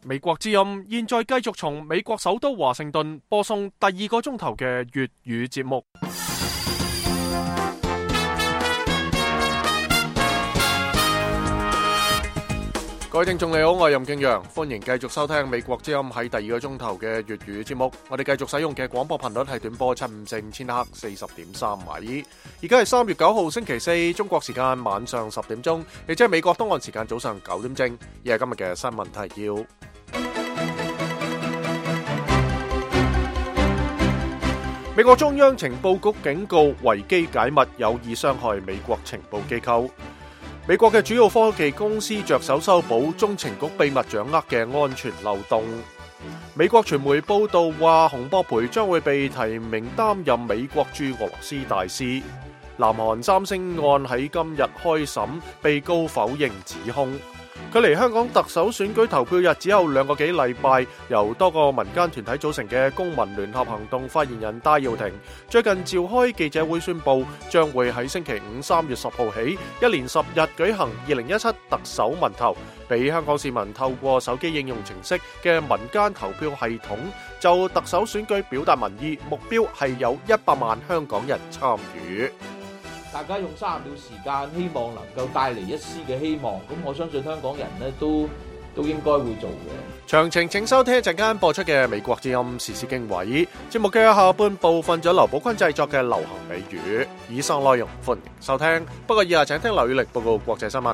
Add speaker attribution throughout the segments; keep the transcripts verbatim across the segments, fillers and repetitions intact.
Speaker 1: 美國之音現在繼續從美國首都華盛頓播送第二個鐘頭嘅粵語節目。各位聽眾你好，我係任敬陽，歡迎繼續收聽美國之音喺第二個鐘頭嘅粵語節目。我哋繼續使用嘅廣播頻率係短波七五四千赫四十點三米。而家係三月九號星期四，中國時間晚上十點鐘，亦即係美國東岸時間早上九點正。而係今日嘅新聞提要。美國中央情報局警告，維基解密有意傷害美國情報機構。美國嘅主要科技公司着手修補中情局秘密掌握嘅安全漏洞。美國傳媒報道話，洪博培將會被提名擔任美國駐俄羅斯大使。南韓三星案喺今日開審，被告否認指控。距離香港特首選舉投票日只有兩個幾禮拜，由多個民間團體組成嘅公民聯合行動發言人戴耀廷最近召開記者會宣布，將會喺星期五三月十號起一連十日舉行二零一七特首民投，俾香港市民透過手機應用程式嘅民間投票系統就特首選舉表達民意，目標係有一百萬香港人參與。
Speaker 2: 大家用三十秒時間，希望能夠帶嚟一絲嘅希望，咁我相信香港人呢都都應該會做嘅。
Speaker 1: 詳情請收聽一陣間播出嘅美國之音時事經緯節目嘅下半部分，咗劉寶坤製作嘅流行美語。以上內容歡迎收聽，不過以下請聽劉宇力報告國際新聞。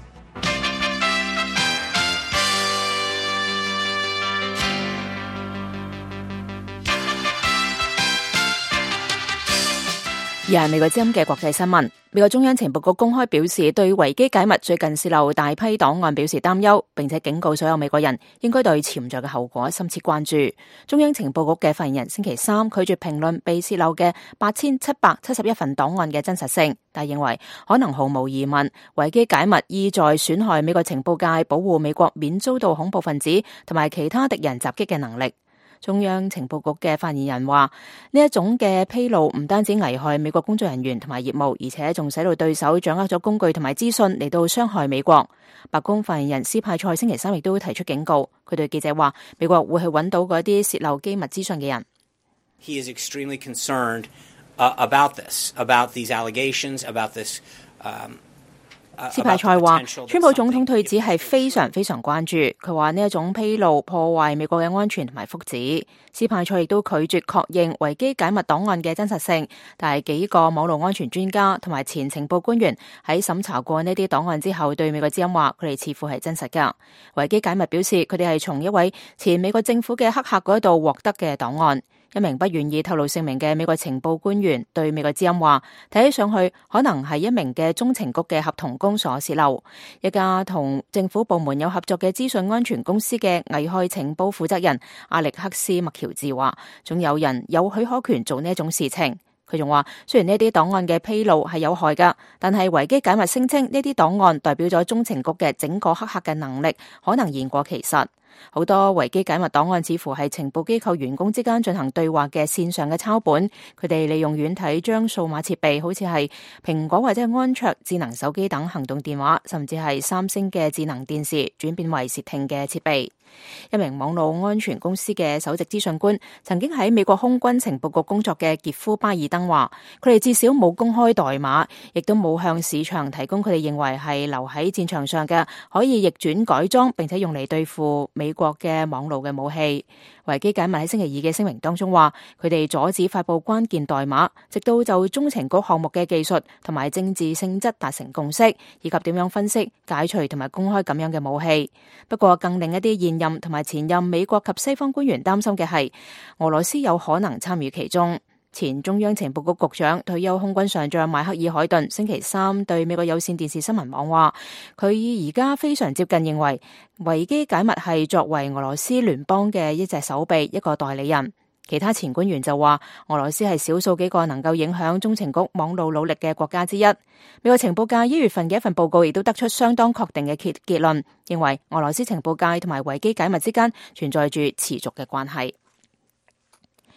Speaker 3: 而係美國之音嘅國際新聞。美國中央情報局公開表示，對維基解密最近洩漏大批檔案表示擔憂，並且警告所有美國人應該對潛在嘅後果深切關注。中央情報局嘅發言人星期三拒絕評論被洩漏嘅八千七百七十一份檔案嘅真實性，但認為可能毫無疑問，維基解密意在損害美國情報界保護美國免遭到恐怖分子同埋其他敵人襲擊嘅能力。中央情報局嘅發言人話，呢一種嘅披露唔單止危害美國工作人員同埋業務，而且仲使到對手掌握咗工具同埋資訊嚟到傷害美國。白宮發言人斯派塞星期三亦都提出警告，佢對記者話，美國會去揾到嗰啲洩漏機密資訊嘅人。
Speaker 4: He is extremely concerned uh, about this, about these allegations, about this. Um,
Speaker 3: 斯派塞話，川普總統退子係非常非常關注。佢話呢一種披露破壞美國嘅安全同埋福祉。斯派塞亦都拒絕確認維基解密檔案嘅真實性，但係幾個網絡安全專家同埋前情報官員喺審查過呢啲檔案之後，對美國之音話佢哋似乎係真實㗎。維基解密表示，佢哋係從一位前美國政府嘅黑客嗰度獲得嘅檔案。一名不願意透露姓名嘅美國情報官員對美國之音話，睇起上去可能係一名嘅中情局嘅合同工所洩漏。一家同政府部門有合作嘅資訊安全公司嘅危害情報負責人阿力克斯麥喬治話，總有人有許可權做呢一種事情。佢仲話，雖然呢啲檔案嘅披露係有害㗎，但係維基解密聲稱呢啲檔案代表咗中情局嘅整個黑客嘅能力，可能言過其實。好多維基解密檔案似乎係情報機構員工之間進行對話嘅線上嘅抄本，佢哋利用軟體將數碼設備，好似係蘋果或者係安卓智能手機等行動電話，甚至係三星嘅智能電視，轉變為竊聽嘅設備。一名網絡安全公司嘅首席資訊官，曾經喺美國空軍情報局工作嘅傑夫巴爾登話，佢哋至少冇公開代碼，亦都冇向市場提供佢哋認為係留喺戰場上嘅可以逆轉改裝並且用嚟對付美國嘅網絡嘅武器。維基解密喺星期二嘅聲明當中話，佢哋阻止發佈關鍵代碼，直到就中情局項目嘅技術同埋政治性質達成共識，以及點樣分析、解除同埋公開咁樣嘅武器。不過更令一啲現任同埋前任美國及西方官員擔心嘅係，俄羅斯有可能參與其中。前中央情報局局長退休空軍上將邁克爾海頓星期三對美國有線電視新聞網話，佢而家非常接近認為維基解密係作為俄羅斯聯邦嘅一隻手臂，一個代理人。其他前官員就話，俄羅斯係少數幾個能夠影響中情局網路努力嘅國家之一。美國情報界一月份嘅一份報告亦都得出相當確定嘅結結論，認為俄羅斯情報界同埋維基解密之間存在住持續嘅關係。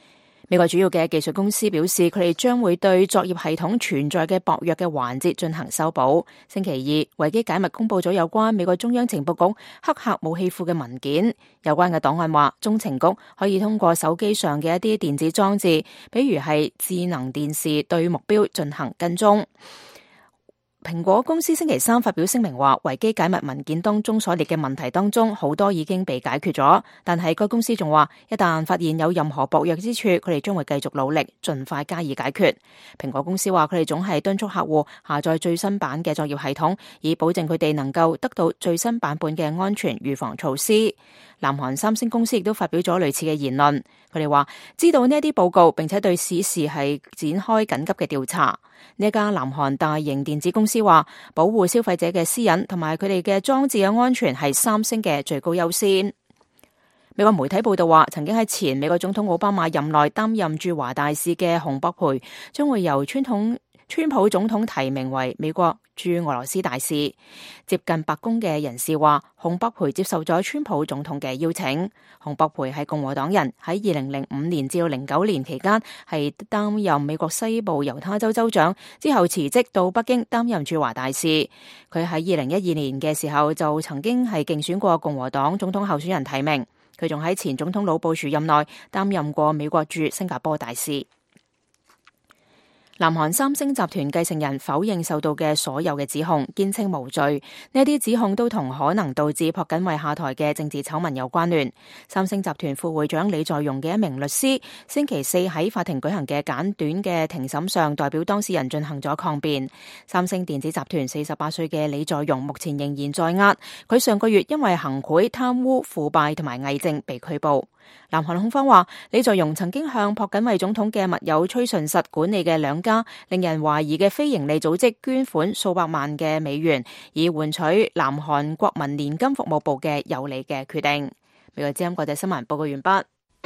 Speaker 3: 美國主要嘅技術公司表示，佢哋將會對作業系統存在嘅薄弱嘅環節進行修補。星期二，維基解密公佈咗有關美國中央情報局黑客武器庫嘅文件。有關嘅檔案話，中情局可以通過手機上嘅一啲電子裝置，比如係智能電視，對目標進行跟蹤。蘋果公司星期三發表聲明話，維基解密文件當中所列嘅問題當中，好多已經被解決咗。但係該公司仲話，一旦發現有任何薄弱之處，佢哋將會繼續努力，盡快加以解決。蘋果公司話，佢哋總係敦促客戶下載最新版嘅作業系統，以保證佢哋能夠得到最新版本嘅安全預防措施。南韓三星公司亦都發表咗類似嘅言論，佢哋話知道呢一啲報告，並且對此事係展開緊急嘅調查。呢一家南韓大型電子公司話，保護消費者嘅私隱同埋佢哋嘅裝置嘅安全係三星嘅最高優先。美國媒體報道話，曾經喺前美國總統奧巴馬任內擔任駐華大使嘅洪博培，將會由川統川普總統提名為美國駐俄羅斯大使。接近白宮嘅人士話，洪博培接受咗川普總統嘅邀請。洪博培係共和黨人，喺二零零五年至到零九年期間係擔任美國西部猶他州州長，之後辭職到北京擔任駐華大使。佢喺二零一二年嘅時候就曾經係競選過共和黨總統候選人提名。佢仲喺前總統老布殊任內擔任過美國駐新加坡大使。南韓三星集團繼承人否認受到嘅所有嘅指控，堅稱無罪。呢啲指控都同可能導致朴槿惠下台嘅政治醜聞有關聯。三星集團副會長李在鎔嘅一名律師，星期四喺法庭舉行嘅簡短嘅庭審上，代表當事人進行咗抗辯。三星電子集團四十八歲嘅李在鎔目前仍然在押，佢上個月因為行賄、貪污、腐敗同埋偽證被拘捕。南韓控方話，李在鎔曾經向朴槿惠總統嘅密友崔順實管理嘅兩家令人懷疑嘅非營利組織捐款數百萬嘅美元，以換取南韓國民年金服務部嘅有利嘅決定。美國之音國際新聞報告完畢。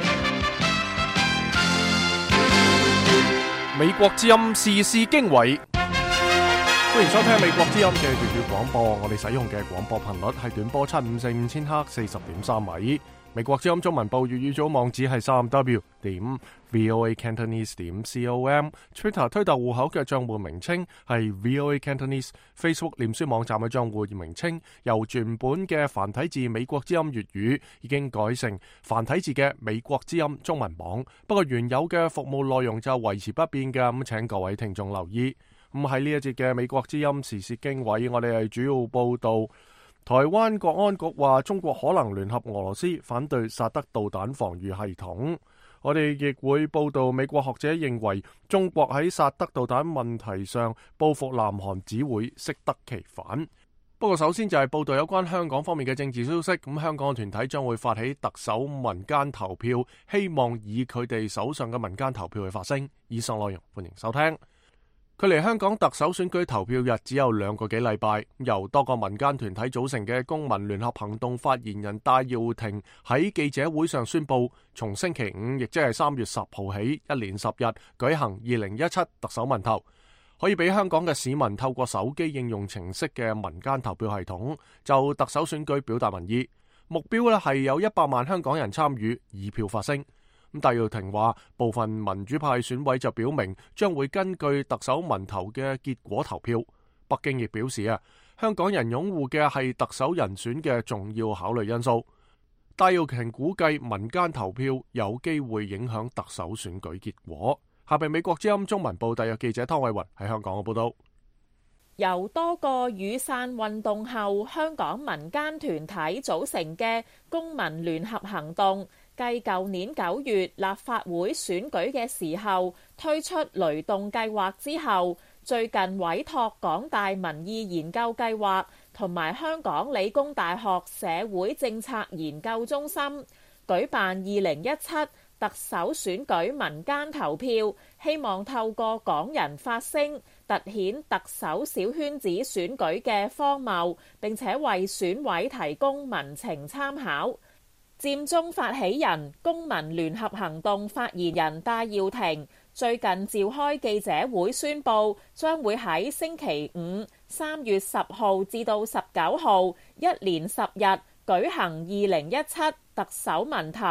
Speaker 1: 美國之音時事經緯，歡迎收聽美國之音嘅粵語廣播。我哋使用嘅廣播頻率係短波七五四五千赫四十點三米。美國之音中文部粵語組網址係三 w 點 voa cantonese 點 com，Twitter 推特戶口嘅賬戶名稱係 voa cantonese，Facebook 臉書網站嘅賬戶名稱由原本嘅繁體字美國之音粵語已經改成繁體字嘅美國之音中文網，不過原有嘅服務內容就維持不變嘅，咁請各位聽眾留意。咁喺呢一節嘅美國之音時事經緯，我哋係主要報道台灣國安局話中國可能聯合俄羅斯反對薩德導彈防禦系統。我哋亦會報道美國學者認為中國喺薩德導彈問題上報復南韓只會適得其反。不過首先就係報道有關香港方面嘅政治消息。咁香港嘅團體將會發起特首民間投票，希望以佢哋手上嘅民間投票去發聲。以上內容歡迎收聽。距離香港特首選舉投票日只有兩個幾禮拜，由多個民間團體組成嘅公民聯合行動發言人戴耀廷喺記者會上宣布，從星期五，亦即係三月十號起，一連十日舉行二零一七特首民投，可以俾香港嘅市民透過手機應用程式嘅民間投票系統就特首選舉表達民意。目標咧係有一百萬香港人參與，以票發聲。咁戴耀廷話，部分民主派選委就表明將會根據特首民投嘅結果投票。北京亦表示啊，香港人擁護嘅係特首人選嘅重要考慮因素。戴耀廷估計民間投票有機會影響特首選舉結果。下邊美國之音中文部特約記者湯偉雲喺香港嘅報道。
Speaker 5: 由多個雨傘運動後香港民間團體組成嘅公民聯合行動，繼舊年九月立法會選舉嘅時候推出雷動計劃之後，最近委託港大民意研究計劃同埋香港理工大學社會政策研究中心舉辦二零一七特首選舉民間投票，希望透過港人發聲，凸顯特首小圈子選舉嘅荒謬，並且為選委提供民情參考。佔中發起人公民聯合行動發言人戴耀廷最近召開記者會宣布，將會喺星期五三月十號至到十九號一連十日舉行二零一七特首民投，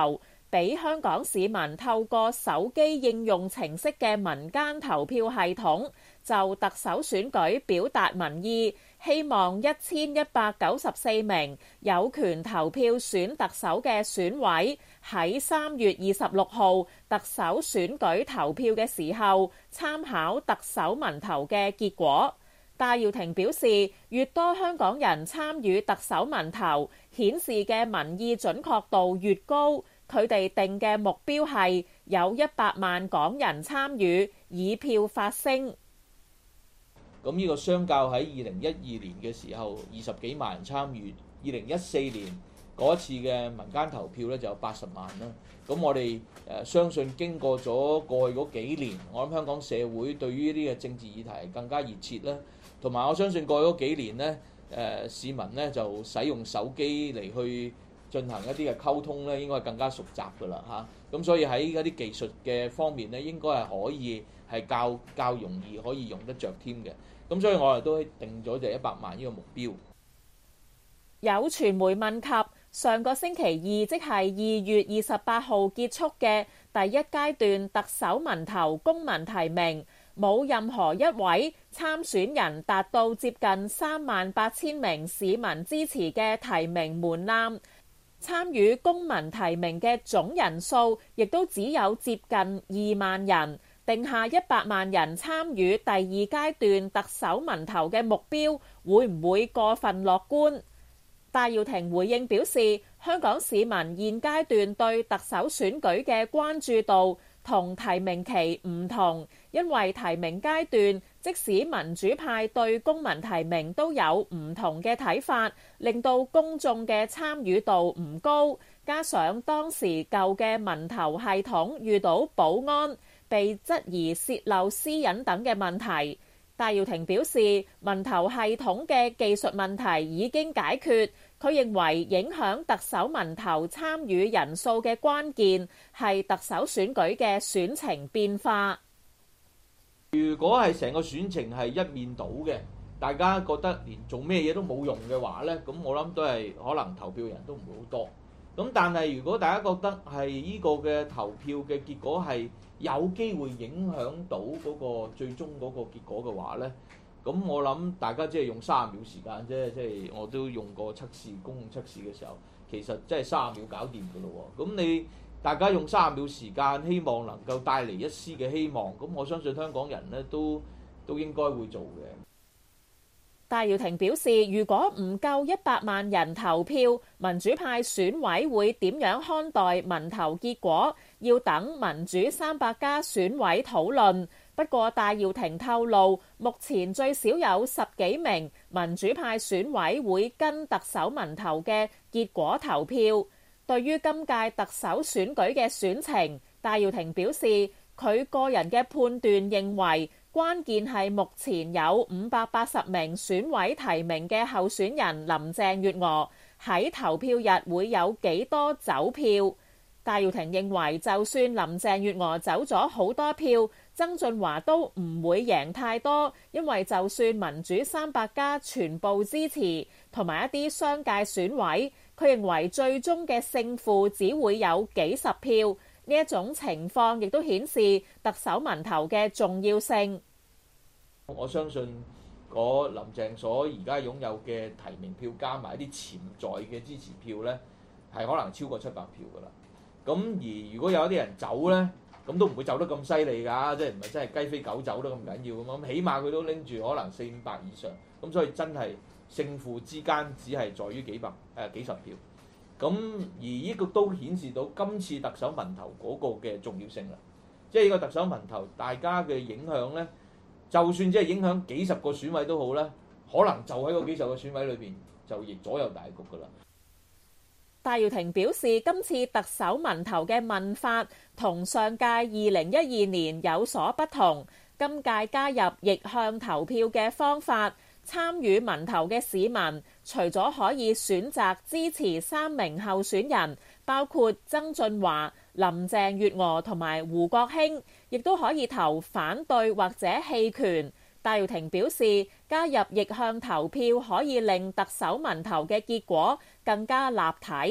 Speaker 5: 俾香港市民透過手機應用程式嘅民間投票系統就特首選舉表達民意，希望一千一百九十四名有權投票選特首嘅選委喺三月二十六號特首選舉投票嘅時候參考特首民投嘅結果。戴耀廷表示，越多香港人參與特首民投，顯示嘅民意準確度越高。佢哋定嘅目標係有一百萬港人參與，以票發聲。
Speaker 2: 咁呢個相較喺二零一二年嘅時候，二十幾萬人參與；二零一四年嗰次嘅民間投票咧就有八十萬啦。咁我哋誒相信經過咗過去嗰幾年，我諗香港社會對於呢個政治議題更加熱切啦。同埋我相信過去嗰幾年咧，誒市民咧就使用手機嚟去進行一啲嘅溝通咧，應該係更加熟習㗎啦嚇。咁所以喺嗰啲技術嘅方面咧，應該係可以係較較容易可以用得着添嘅。咁所以我哋都定咗就一百萬呢個目標。
Speaker 5: 有傳媒問及上個星期二，即係二月二十八號結束嘅第一階段特首民投公民提名，冇任何一位參選人達到接近三萬八千名市民支持嘅提名門檻。參與公民提名嘅總人數亦都只有接近二萬人，定下一百萬人參與第二階段特首民投嘅目標，會唔會過分樂觀？戴耀廷回應表示，香港市民現階段對特首選舉嘅關注度同提名期唔同，因為提名階段即使民主派對公民提名都有唔同嘅睇法，令到公眾嘅參與度唔高，加上當時舊嘅民投系統遇到保安、被質疑洩漏私隱等嘅問題。戴耀廷表示，民投系統嘅技術問題已經解決。佢認為影響特首民投參與人數嘅關鍵係特首選舉嘅選情變化。
Speaker 2: 如果係成個選情係一面倒嘅，大家覺得連做咩嘢都冇用嘅話呢，咁我諗都係可能投票人都唔會好多。咁但係如果大家覺得係呢個嘅投票嘅結果係有機會影響到嗰個最終嗰個結果嘅話呢，咁我諗大家即係用三十秒時間啫，即係我都用過測試公共測試嘅時候，其實即係三十秒搞掂㗎咯喎。咁你大家用三十秒時間，希望能夠帶嚟一絲嘅希望，咁我相信香港人呢都都應該會做嘅。
Speaker 5: 戴耀廷表示，如果唔夠一百萬人投票，民主派選委會點樣看待民投結果？要等民主三百家選委討論。不過戴耀廷透露，目前最少有十幾名民主派選委會跟特首民投嘅結果投票。對於今屆特首選舉嘅選情，戴耀廷表示，佢個人嘅判斷認為，關鍵係目前有五百八十名選委提名嘅候選人林鄭月娥喺投票日會有幾多走票。戴耀廷認為，就算林鄭月娥走咗好多票，曾俊華都唔會贏太多，因為就算民主三百家全部支持，同埋一啲商界選委，佢認為最終嘅勝負只會有幾十票。呢一種情況亦都顯示特首民投嘅重要性。
Speaker 2: 我相信嗰林鄭所而家擁有嘅提名票加埋一啲潛在嘅支持票呢，係可能超過七百票㗎啦。咁而如果有一啲人走呢，咁都唔會走得咁犀利㗎，即係唔係真係雞飛狗走得咁緊要咁嘛？咁起碼佢都拎住可能四五百以上，咁所以真係勝負之間只係在於幾百誒、呃、幾十票。咁而呢個都顯示到今次特首民投嗰個嘅重要性啦。即係呢個特首民投，大家嘅影響呢，就算即係影響幾十個選委都好啦，可能就喺嗰幾十個選委裏邊就亦左右大局㗎啦。
Speaker 5: 戴耀廷表示，今次特首民投嘅問法同上屆二零一二年有所不同，今屆加入逆向投票嘅方法。參與民投嘅市民，除咗可以選擇支持三名候選人，包括曾俊華、林鄭月娥同埋胡國興，亦都可以投反對或者棄權。戴耀廷表示，加入逆向投票可以令特首民投嘅結果更加立體。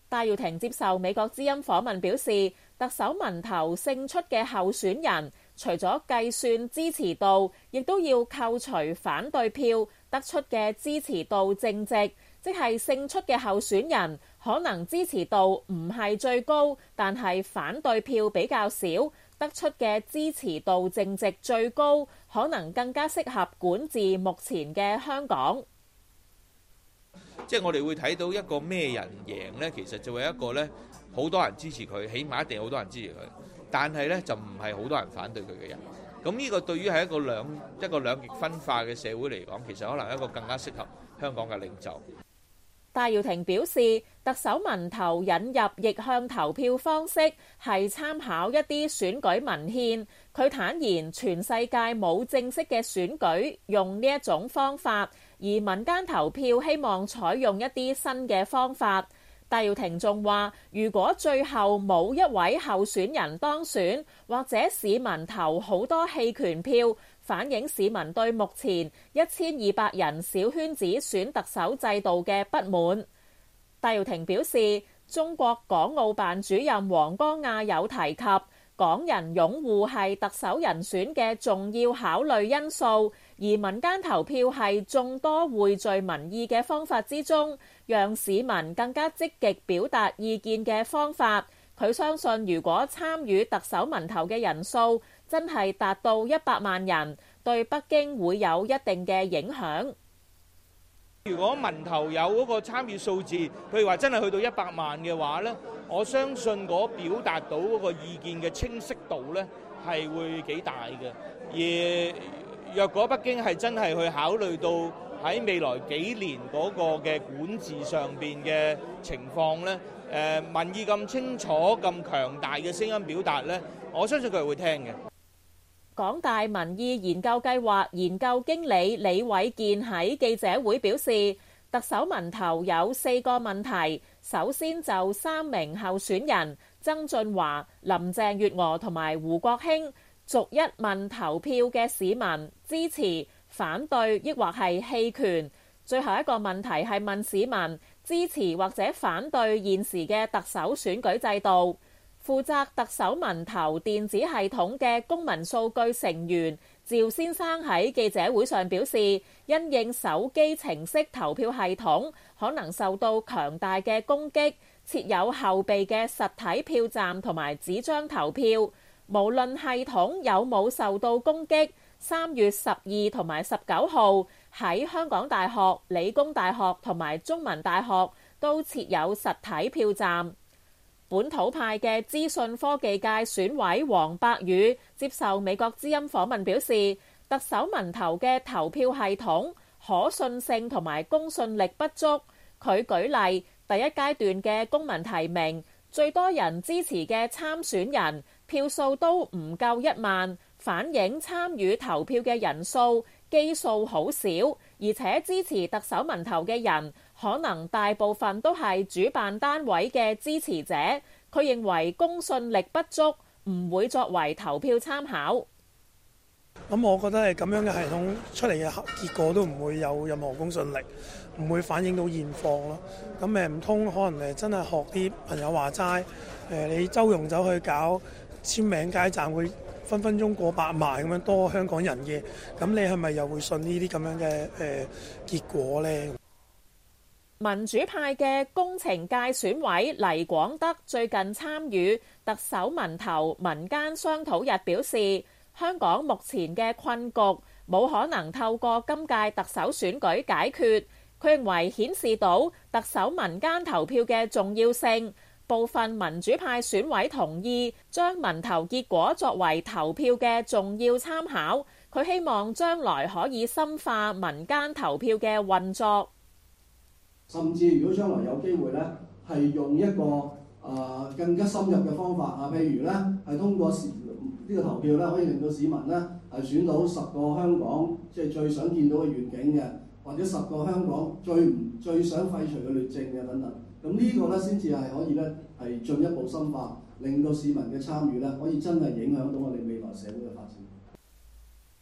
Speaker 5: 戴耀廷接受美國之音訪問表示，特首民投勝出嘅候選人，除咗計算支持度，亦都要扣除反對票得出嘅支持度淨值，即係勝出嘅候選人可能支持度唔係最高，但係反對票比較少，得出嘅支持度淨值最高，可能更加適合管治目前嘅香港。
Speaker 2: 即係我哋會睇到一個咩人贏呢？其實就係一個呢，好多人支持佢，起碼一定好多人支持佢，但係呢，就唔係好多人反對佢嘅人。咁呢個對於係一個兩一個兩極分化嘅社會嚟講，其實可能一個更加適合香港嘅領袖。
Speaker 5: 戴耀廷表示，特首民投引入逆向投票方式係參考一啲選舉文獻。佢坦言，全世界冇正式嘅選舉用呢一種方法，而民間投票希望採用一啲新嘅方法。戴耀廷仲話，如果最後冇一位候選人當選，或者市民投好多棄權票，反映市民對目前一千二百人小圈子選特首制度嘅不滿。戴耀廷表示，中國港澳辦主任王光亞有提及，港人擁護係特首人選嘅重要考慮因素，而民間投票係眾多匯聚民意嘅方法之中，讓市民更加積極表達意見嘅方法。佢相信，如果參與特首民投嘅人數真係達到一百萬人，對北京會有一定嘅影響。
Speaker 6: 如果民投有嗰個參與數字，譬如話真係去到一百萬嘅話呢，我相信嗰表達到嗰個意見嘅清晰度呢係會幾大嘅。而若果北京係真係去考慮到喺未來幾年嗰個嘅管治上邊嘅情況呢，誒民意咁清楚、咁強大嘅聲音表達呢，我相信佢係會聽嘅。
Speaker 5: 港大民意研究計劃研究經理李偉健喺記者會表示，特首民投有四個問題。首先就三名候選人曾俊華、林鄭月娥同埋胡國興，逐一問投票嘅市民支持、反對抑或係棄權。最後一個問題係問市民支持或者反對現時嘅特首選舉制度。負責特首民投電子系統嘅公民數據成員趙先生喺記者會上表示，因應手機程式投票系統可能受到強大嘅攻擊，設有後備嘅實體票站同埋紙張投票。無論系統有冇受到攻擊，三月十二同埋十九號喺香港大學、理工大學同埋中文大學都設有實體票站。本土派嘅資訊科技界選委黃伯宇接受美國之音訪問表示，特首民投嘅投票系統可信性同埋公信力不足。佢舉例，第一階段嘅公民提名，最多人支持嘅參選人票數都唔夠一萬，反映參與投票嘅人數基數好少，而且支持特首民投嘅人可能大部分都係主辦單位嘅支持者。佢認為公信力不足，唔會作為投票參考。
Speaker 7: 咁我覺得係咁樣嘅系統出嚟嘅結果都唔會有任何公信力，唔會反映到現況咯。咁誒唔通可能誒真係學啲朋友話齋，誒你周融走去搞簽名街站，會分分鐘過百萬咁樣多香港人嘅，咁你係咪又會信呢啲咁樣嘅誒結果呢？
Speaker 5: 民主派嘅工程界選委黎廣德最近參與特首民投民間商討日表示，香港目前嘅困局冇可能透過今屆特首選舉解決。佢認為顯示到特首民間投票嘅重要性。部分民主派選委同意將民投結果作為投票嘅重要參考。佢希望將來可以深化民間投票嘅運作。
Speaker 8: 甚至如果將來有機會咧，係用一個誒、呃、更加深入嘅方法啊，譬如咧係通過市呢個投票咧，可以令到市民咧係選到十個香港即係最想見到嘅願景嘅，或者十個香港最唔最想廢除嘅劣政嘅等等。咁呢個咧先至係可以咧係進一步深化，令到市民嘅參與咧可以真係影響到我哋未來社會嘅發展。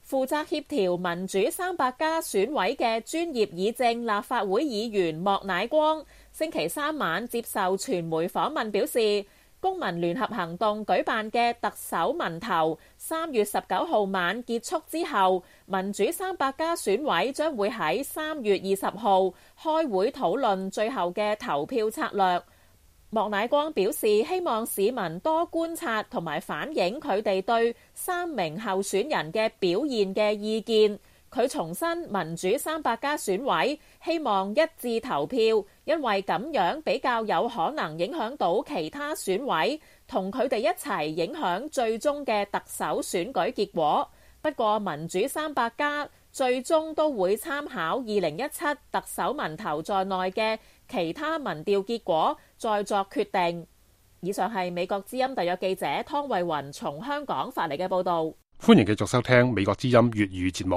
Speaker 5: 負責協調民主三百家選委嘅專業議政立法會議員莫乃光星期三晚接受傳媒訪問表示，公民聯合行動舉辦嘅特首民投三月十九號晚結束之後，民主三百家選委將會喺三月二十號開會討論最後嘅投票策略。莫乃光表示，希望市民多觀察同埋反映佢哋對三名候選人嘅表現嘅意見。佢重申民主三百家選委希望一致投票，因為咁樣比較有可能影響到其他選委，同佢哋一齊影響最終嘅特首選舉結果。不過民主三百家最終都會參考二零一七特首民投在內嘅其他民調結果，再作決定。以上係美國之音特約記者湯慧雲從香港發嚟嘅報導。
Speaker 1: 歡迎繼續收聽美國之音粵語節目。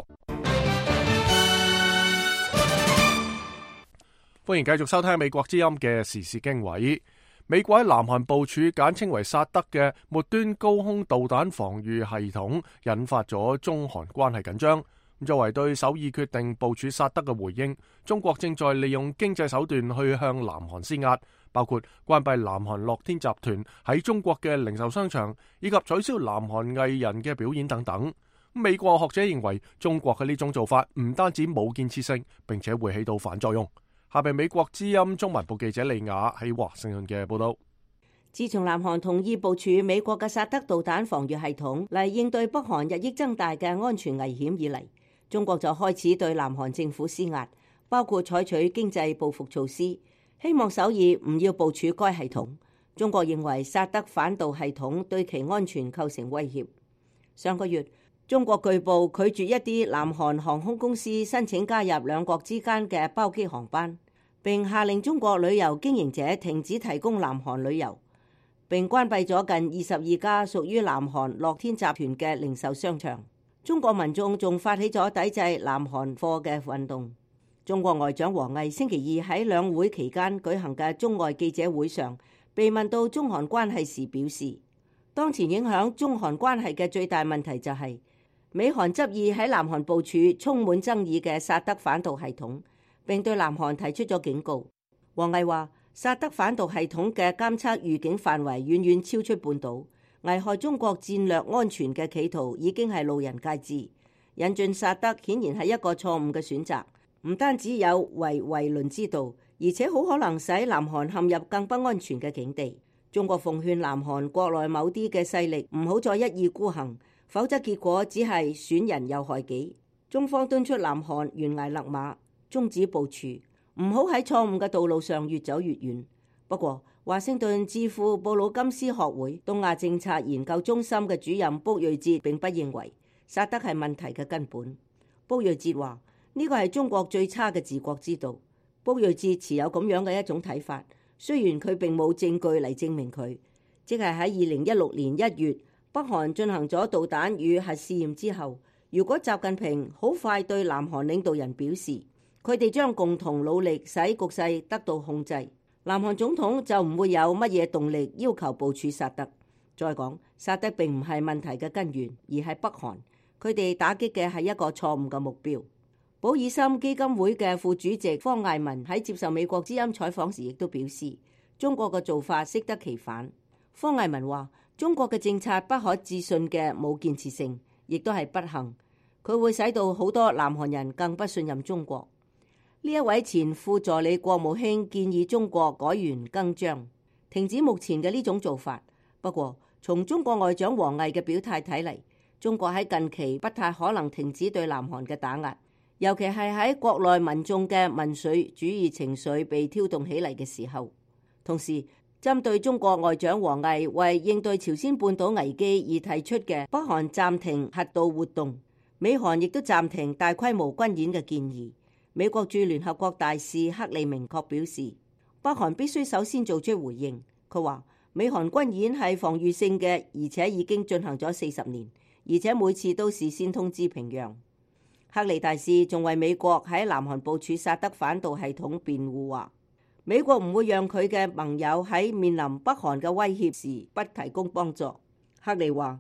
Speaker 1: 歡迎繼續收聽美國之音嘅時事經緯。美國喺南韓部署簡稱為薩德嘅末端高空導彈防禦系統，引發咗中韓關係緊張。作為對首爾決定部署薩德嘅回應，中國正在利用經濟手段去向南韓施壓，包括關閉南韓樂天集團喺中國嘅零售商場，以及取消南韓藝人嘅表演等等。美國學者認為，中國嘅呢種做法唔單止冇建設性，並且會起到反作用。下邊美國之音中文部記者李雅喺華盛頓嘅報道。
Speaker 9: 自從南韓同意部署美國嘅薩德導彈防禦系統嚟應對北韓日益增大嘅安全危險以嚟，中國就開始對南韓政府施壓，包括採取經濟報復措施，希望首爾唔要部署該系統。中國認為薩德反導系統對其安全構成威脅。上個月，中國據報拒絕一啲南韓航空公司申請加入兩國之間嘅包機航班，並下令中國旅遊經營者停止提供南韓旅遊，並關閉咗近二十二家屬於南韓樂天集團嘅零售商場。中國民眾仲發起咗抵制南韓貨嘅運動。中國外長王毅星期二喺兩會期間舉行嘅中外記者會上，被問到中韓關係時表示，當前影響中韓關係嘅最大問題就係美韓執意喺南韓部署充滿爭議嘅薩德反導系統，並對南韓提出咗警告。王毅話，薩德反導系統嘅監測預警範圍遠遠超出半島，危害中國戰略安全嘅企圖已經係路人皆知。引進薩德顯然係一個錯誤嘅選擇，唔單止有違唯倫之道，而且好可能使南韓陷入更不安全嘅境地。中國奉勸南韓國內某啲嘅勢力唔好再一意孤行，否則結果只係損人又害己。中方敦促南韓懸崖勒馬，終止部署，唔好喺錯誤嘅道路上越走越遠。不過，華盛頓智庫布魯金斯學會東亞政策研究中心嘅主任卜瑞哲並不認為薩德係問題嘅根本。卜瑞哲話：呢個係中國最差嘅治國之道。卜瑞哲持有咁樣嘅一種睇法，雖然佢並冇證據嚟證明佢，即係喺二零一六年一月北韓進行咗導彈與核試驗之後，如果習近平好快對南韓領導人表示，佢哋將共同努力使局勢得到控制，南韓總統就唔會有乜嘢動力要求部署薩德。再講，薩德並唔係問題嘅根源，而係北韓，佢哋打擊嘅係一個錯誤嘅目標。保爾森基金會嘅副主席方艾文喺接受美國之音採訪時亦都表示，中國嘅做法適得其反。方艾文話，中國嘅政策不可置信嘅冇建設性，亦都係不幸，佢會使到好多南韓人更不信任中國。呢一位前副助理國務卿建議中國改弦更張，停止目前嘅呢種做法。不過，從中國外長王毅嘅表態睇嚟，中國喺近期不太可能停止對南韓嘅打壓，尤其係喺國內民眾嘅民粹主義情緒被挑動起嚟嘅時候。同時，針對中國外長王毅為應對朝鮮半島危機而提出嘅北韓暫停核導活動，美韓亦都暫停大規模軍演嘅建議。美國駐聯合國大使克里明確表示，北韓必須首先做出回應。佢話，美韓軍演係防禦性嘅，而且已經進行咗四十年，而且每次都事先通知平壤。克里大使仲為美國喺南韓部署薩德反導系統辯護，話美國唔會讓佢嘅盟友喺面臨北韓嘅威脅時不提供幫助。克里話，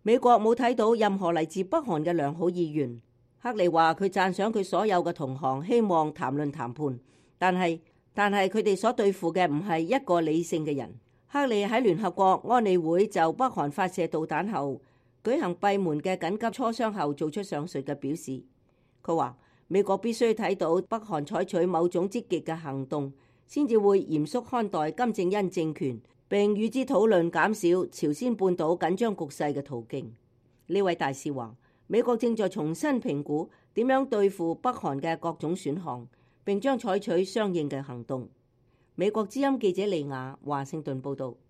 Speaker 9: 美國冇睇到任何嚟自北韓嘅良好意願。克利話佢讚賞佢所有嘅同行，希望談論談判，但係但係佢哋所對付嘅唔係一個理性嘅人。克利喺聯合國安理會就北韓發射導彈後舉行閉門嘅緊急磋商後做出上述嘅表示。佢話美國必須睇到北韓採取某種積極嘅行動，先至會嚴肅看待金正恩政權，並與之討論減少朝鮮半島緊張局勢嘅途徑。呢位大使話美國正在重新評估點樣對付北韓嘅各種選項，並將採取相應嘅行動。美國之音記者利亞華盛頓報道。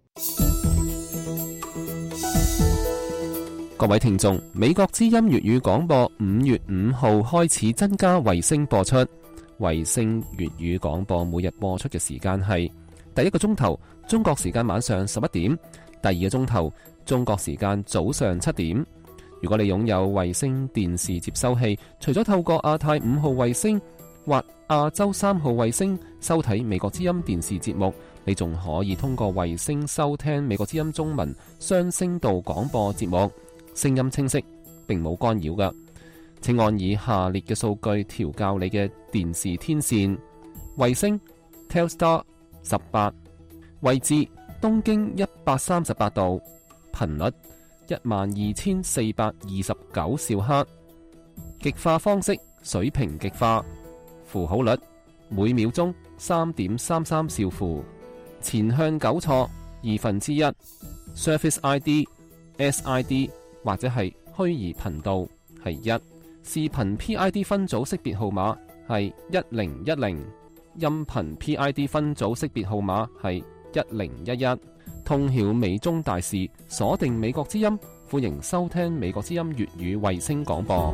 Speaker 10: 各位聽眾，美國之音粵語廣播五月五號開始增加衛星播出。衛星粵語廣播每日播出嘅時間係第一個鐘頭中國時間晚上十一點，第二個鐘頭中國時間早上七點。如果你擁有衛星電視接收器，除咗透過亞太五號衛星或亞洲三號衛星收睇美國之音電視節目，你仲可以通過衛星收聽美國之音中文雙聲道廣播節目，聲音清晰，並冇干擾㗎。請按以下列嘅數據調校你嘅電視天線：衛星 Telstar 十八，位置東經一百三十八度，頻率一萬二千四百二十九兆赫，極化方式水平極化，符號率每秒鐘三點三三兆符，前向糾錯二分之一 ，Service I D、S I D 或者係虛擬頻道係一，視頻 P I D 分組識別號碼係一零一零，音頻 P I D 分組識別號碼係一零一一。通曉美中大事，鎖定美國之音，歡迎收聽美國之音粵語衛星廣播。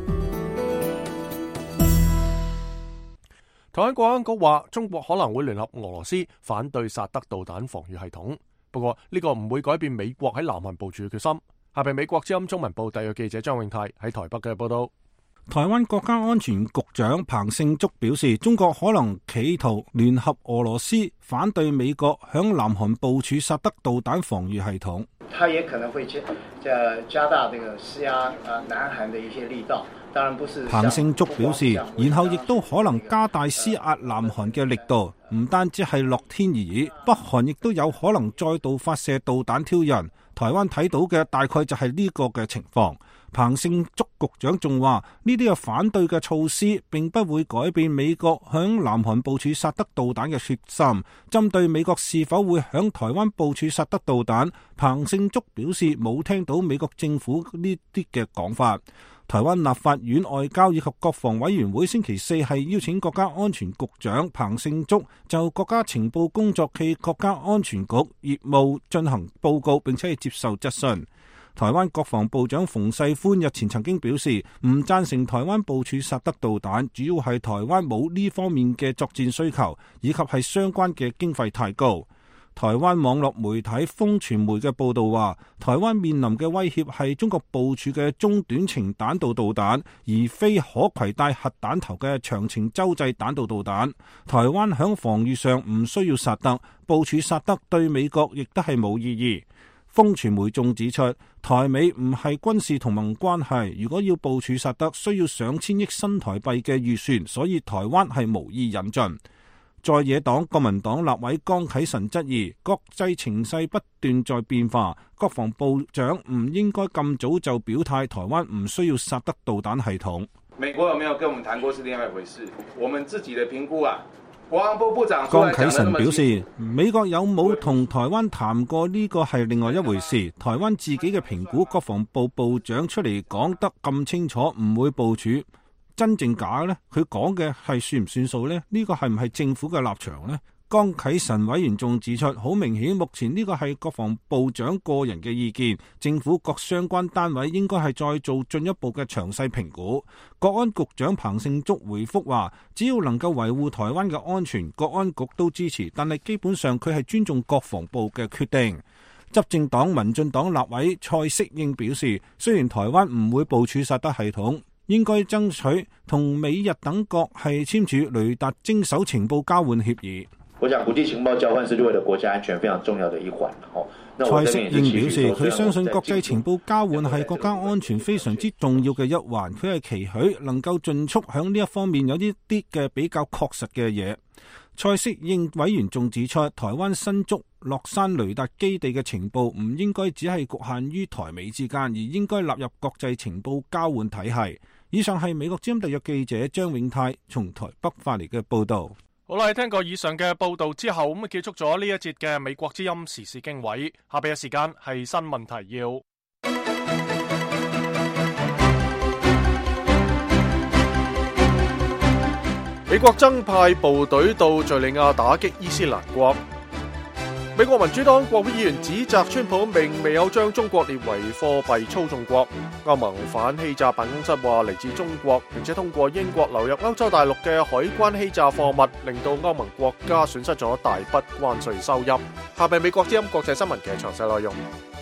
Speaker 1: 台灣國安局話，中國可能會聯合俄羅斯反對薩德導彈防禦系統，不過呢個唔會改變美國喺南韓部署嘅決心。下邊美國之音中文部特約記者張永泰喺台北嘅報道。
Speaker 11: 台灣國家安全局長彭勝竹表示，中國可能企圖聯合俄羅斯反對美國響南韓部署薩德導彈防禦系統。
Speaker 12: 他也可能會加加大這個施壓南韓的一些力道，當然不是。
Speaker 11: 彭勝竹表示，然後亦都可能加大施壓南韓嘅力度，唔單止係樂天而已，北韓亦都有可能再度發射導彈挑釁。台灣睇到嘅大概就係呢個嘅情況。彭勝竹局長仲話，呢啲嘅反對嘅措施並不會改變美國響南韓部署薩德導彈嘅決心。針對美國是否會響台灣部署薩德導彈，彭勝竹表示冇聽到美國政府呢啲嘅講法。台灣立法院外交以及國防委員會星期四係邀請國家安全局長彭勝竹就國家情報工作暨國家安全局業務進行報告，並且係接受質詢。台灣國防部長馮世寬日前曾經表示唔贊成台灣部署薩德導彈，主要係台灣冇呢方面嘅作戰需求，以及係相關嘅經費太高。台灣網絡媒體風傳媒嘅報道話，台灣面臨嘅威脅係中國部署嘅中短程彈道導彈，而非可攜帶核彈頭嘅長程洲際彈道導彈。台灣響防禦上唔需要薩德，部署薩德對美國亦都係冇意義。風傳媒仲指出，台美唔係軍事同盟關係，如果要部署薩德，需要上千億新台幣嘅預算，所以台灣係無意引進。在野黨國民黨立委江啟臣質疑，國際情勢不斷在變化，國防部長唔應該咁早就表態，台灣唔需要薩德導彈系統。
Speaker 13: 美國有沒有跟我們談過是另外一回事，我們自己的評估啊。國防部部長
Speaker 11: 江啟臣表示，美國有冇同台灣談過呢個係另外一回事。台灣自己嘅評估，國防部部長出嚟講得咁清楚，唔會部署，真正假呢？佢講嘅係算唔算數呢？呢個係唔係政府嘅立場呢？江啟臣委員仲指出，好明顯目前呢個係國防部長個人嘅意見，政府各相關單位應該係再做進一步嘅詳細評估。國安局長彭勝竹回覆話，只要能夠維護台灣嘅安全，國安局都支持，但係基本上佢係尊重國防部嘅決定。執政黨民進黨立委蔡適應表示，雖然台灣唔會部署薩德系統，應該爭取同美日等國係簽署雷達偵搜情報交換協議。
Speaker 14: 我想國際情報交換是為了國家安全非常重要的一環。
Speaker 11: 蔡適應表示，佢相信國際情報交換係國家安全非常之重要嘅一環，佢係期許能夠盡速響呢一方面有啲啲嘅比較確實嘅嘢。蔡適應委員仲指出，台灣新竹落山雷達基地嘅情報唔應該只係局限於台美之間，而應該納入國際情報交換體系。以上係美國之音特約記者張永泰從台北發嚟嘅報道。
Speaker 1: 好啦，聽過以上嘅報道之後，咁結束咗呢一節嘅美國之音時事經緯。下邊嘅時間係新聞提要。美國增派部隊到敘利亞打擊伊斯蘭國。美國民主黨國會議員指責川普並未有將中國列為貨幣操縱國。歐盟反欺詐辦公室話，嚟自中國並且通過英國流入歐洲大陸嘅海關欺詐貨物，令到歐盟國家損失咗大筆關稅收入。下邊美國之音國際新聞嘅詳細內容。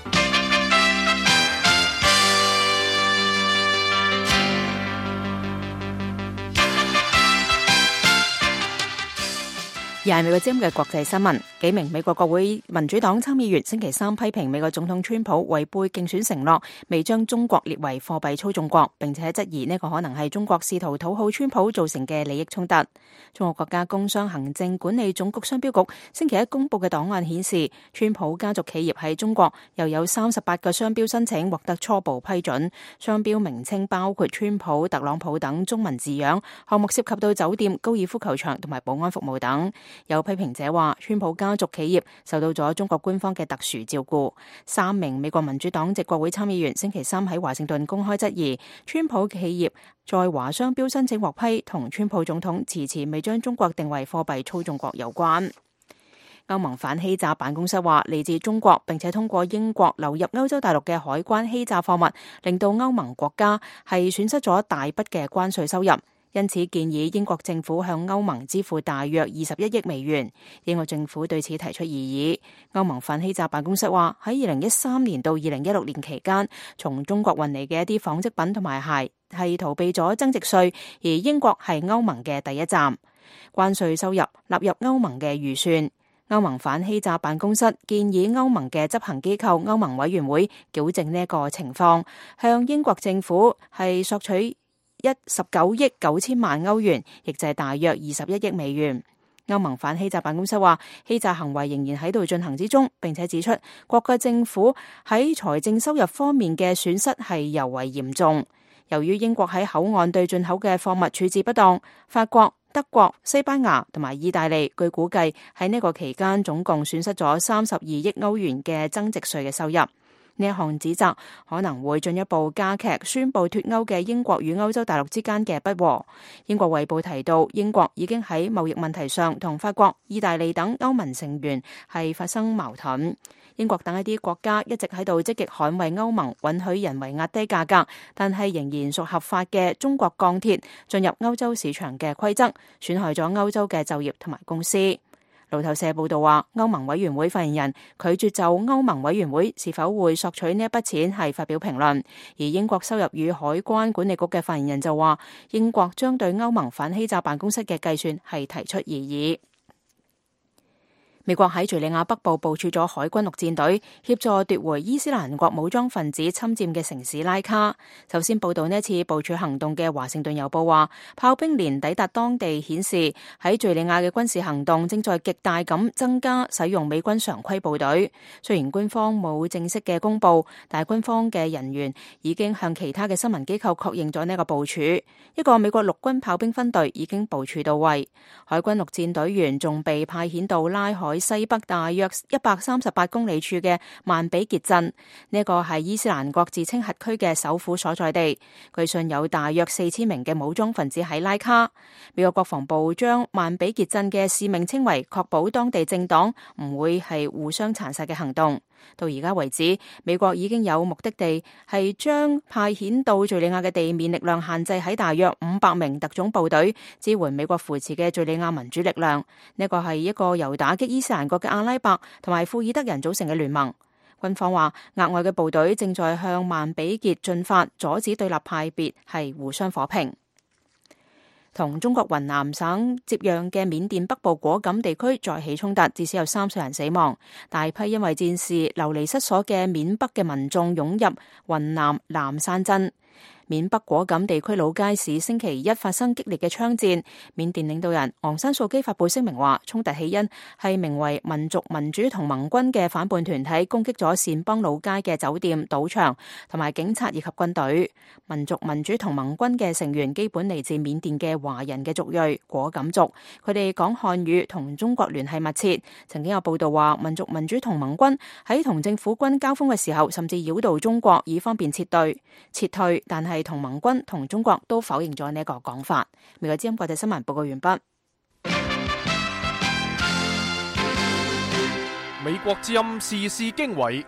Speaker 3: 而係美國之音嘅國際新聞，幾名美國國會民主黨參議員星期三批評美國總統川普違背競選承諾，未將中國列為貨幣操縱國，並且質疑呢個可能係中國試圖討好川普造成嘅利益衝突。中國國家工商行政管理總局商標局星期一公布嘅檔案顯示，川普家族企業喺中國又有三十八個商標申請獲得初步批准，商標名稱包括川普、特朗普等中文字樣，項目涉及到酒店、高爾夫球場同埋保安服務等。有批評者話，川普家族企業受到咗中國官方嘅特殊照顧。三名美國民主黨籍國會參議員星期三喺華盛頓公開質疑，川普企業在華商標申請獲批同川普總統遲遲未將中國定為貨幣操縱國有關。歐盟反欺詐辦公室話，嚟自中國並且通過英國流入歐洲大陸嘅海關欺詐貨物，令到歐盟國家係損失咗大筆嘅關稅收入。因此建議英國政府向歐盟支付大約二十一億美元。英國政府對此提出異議。歐盟反欺詐辦公室話，喺二零一三年到二零一六年期間，從中國運嚟嘅一啲紡織品同埋鞋係逃避咗增值稅，而英國係歐盟嘅第一站。關稅收入納入歐盟嘅預算。歐盟反欺詐辦公室建議歐盟嘅執行機構歐盟委員會矯正呢個情況，向英國政府係索取一十九億九千萬歐元，亦就係大約二十一億美元。歐盟反欺詐辦公室話，欺詐行為仍然喺度進行之中，並且指出各個政府喺財政收入方面嘅損失係尤為嚴重。由於英國喺口岸對進口嘅貨物處置不當，法國、德國、西班牙同埋意大利據估計喺呢個期間總共損失咗三十二億歐元嘅增值稅嘅收入。呢一項指責可能會進一步加劇宣布脫歐嘅英國與歐洲大陸之間嘅不和。英國衛報提到，英國已經喺貿易問題上同法國、意大利等歐盟成員係發生矛盾。英國等一啲國家一直喺度積極捍衛歐盟允許人為壓低價格，但係仍然屬合法嘅中國鋼鐵進入歐洲市場嘅規則，損害咗歐洲嘅就業同埋公司。路透社報道話，歐盟委員會發言人拒絕就歐盟委員會是否會索取呢一筆錢係發表評論，而英國收入與海關管理局嘅發言人就話，英國將對歐盟反欺詐辦公室嘅計算係提出異議。美國喺敘利亞北部部署咗海軍陸戰隊，協助奪回伊斯蘭國武裝分子侵佔嘅城市拉卡。首先報道呢次部署行動嘅華盛頓郵報話，炮兵連抵達當地顯示喺敘利亞嘅軍事行動正在極大咁增加使用美軍常規部隊。雖然官方冇正式嘅公佈，但係軍方嘅人員已經向其他嘅新聞機構確認咗呢個部署。一個美國陸軍炮兵分隊已經部署到位，海軍陸戰隊員仲被派遣到拉海西北大約一百三十八公里處嘅曼比傑鎮，呢一個係伊斯蘭國自稱轄區嘅首府所在地。據信有大約四千名嘅武裝分子喺拉卡。美國國防部將曼比傑鎮嘅使命稱為確保當地政黨唔會係互相殘殺嘅行動。到而家為止，美國已經有目的地係將派遣到敘利亞嘅地面力量限制喺大約五百名特種部隊，支援美國扶持嘅敘利亞民主力量。呢個係一個由打擊伊斯蘭國嘅阿拉伯同埋庫爾德人組成嘅聯盟。軍方話，額外嘅部隊正在向曼比傑進發，阻止對立派別係互相火拼。 同中國雲南省接壤嘅緬甸北部果敢地區再起衝突，至少有三十人死亡。大批因為戰事流離失所嘅緬北嘅民眾湧入雲南南山鎮。緬北果敢地區老街市星期一發生激烈嘅槍戰，緬甸領導人昂山素姬發布聲明話，衝突起因係名為民族民主同盟軍嘅反叛團體攻擊咗善邦老街嘅酒店、賭場同埋警察以及軍隊。民族民主同盟軍嘅成員基本嚟自緬甸嘅華人嘅族裔果敢族，佢哋講漢語，同中國聯繫密切。曾經有報道話，民族民主同盟軍喺同政府軍交鋒嘅時候，甚至繞道中國以方便撤退。撤退，但係同盟軍同中國都否認咗呢一個講法。美國之音國際新聞報告完畢。
Speaker 1: 美國之音時事經緯。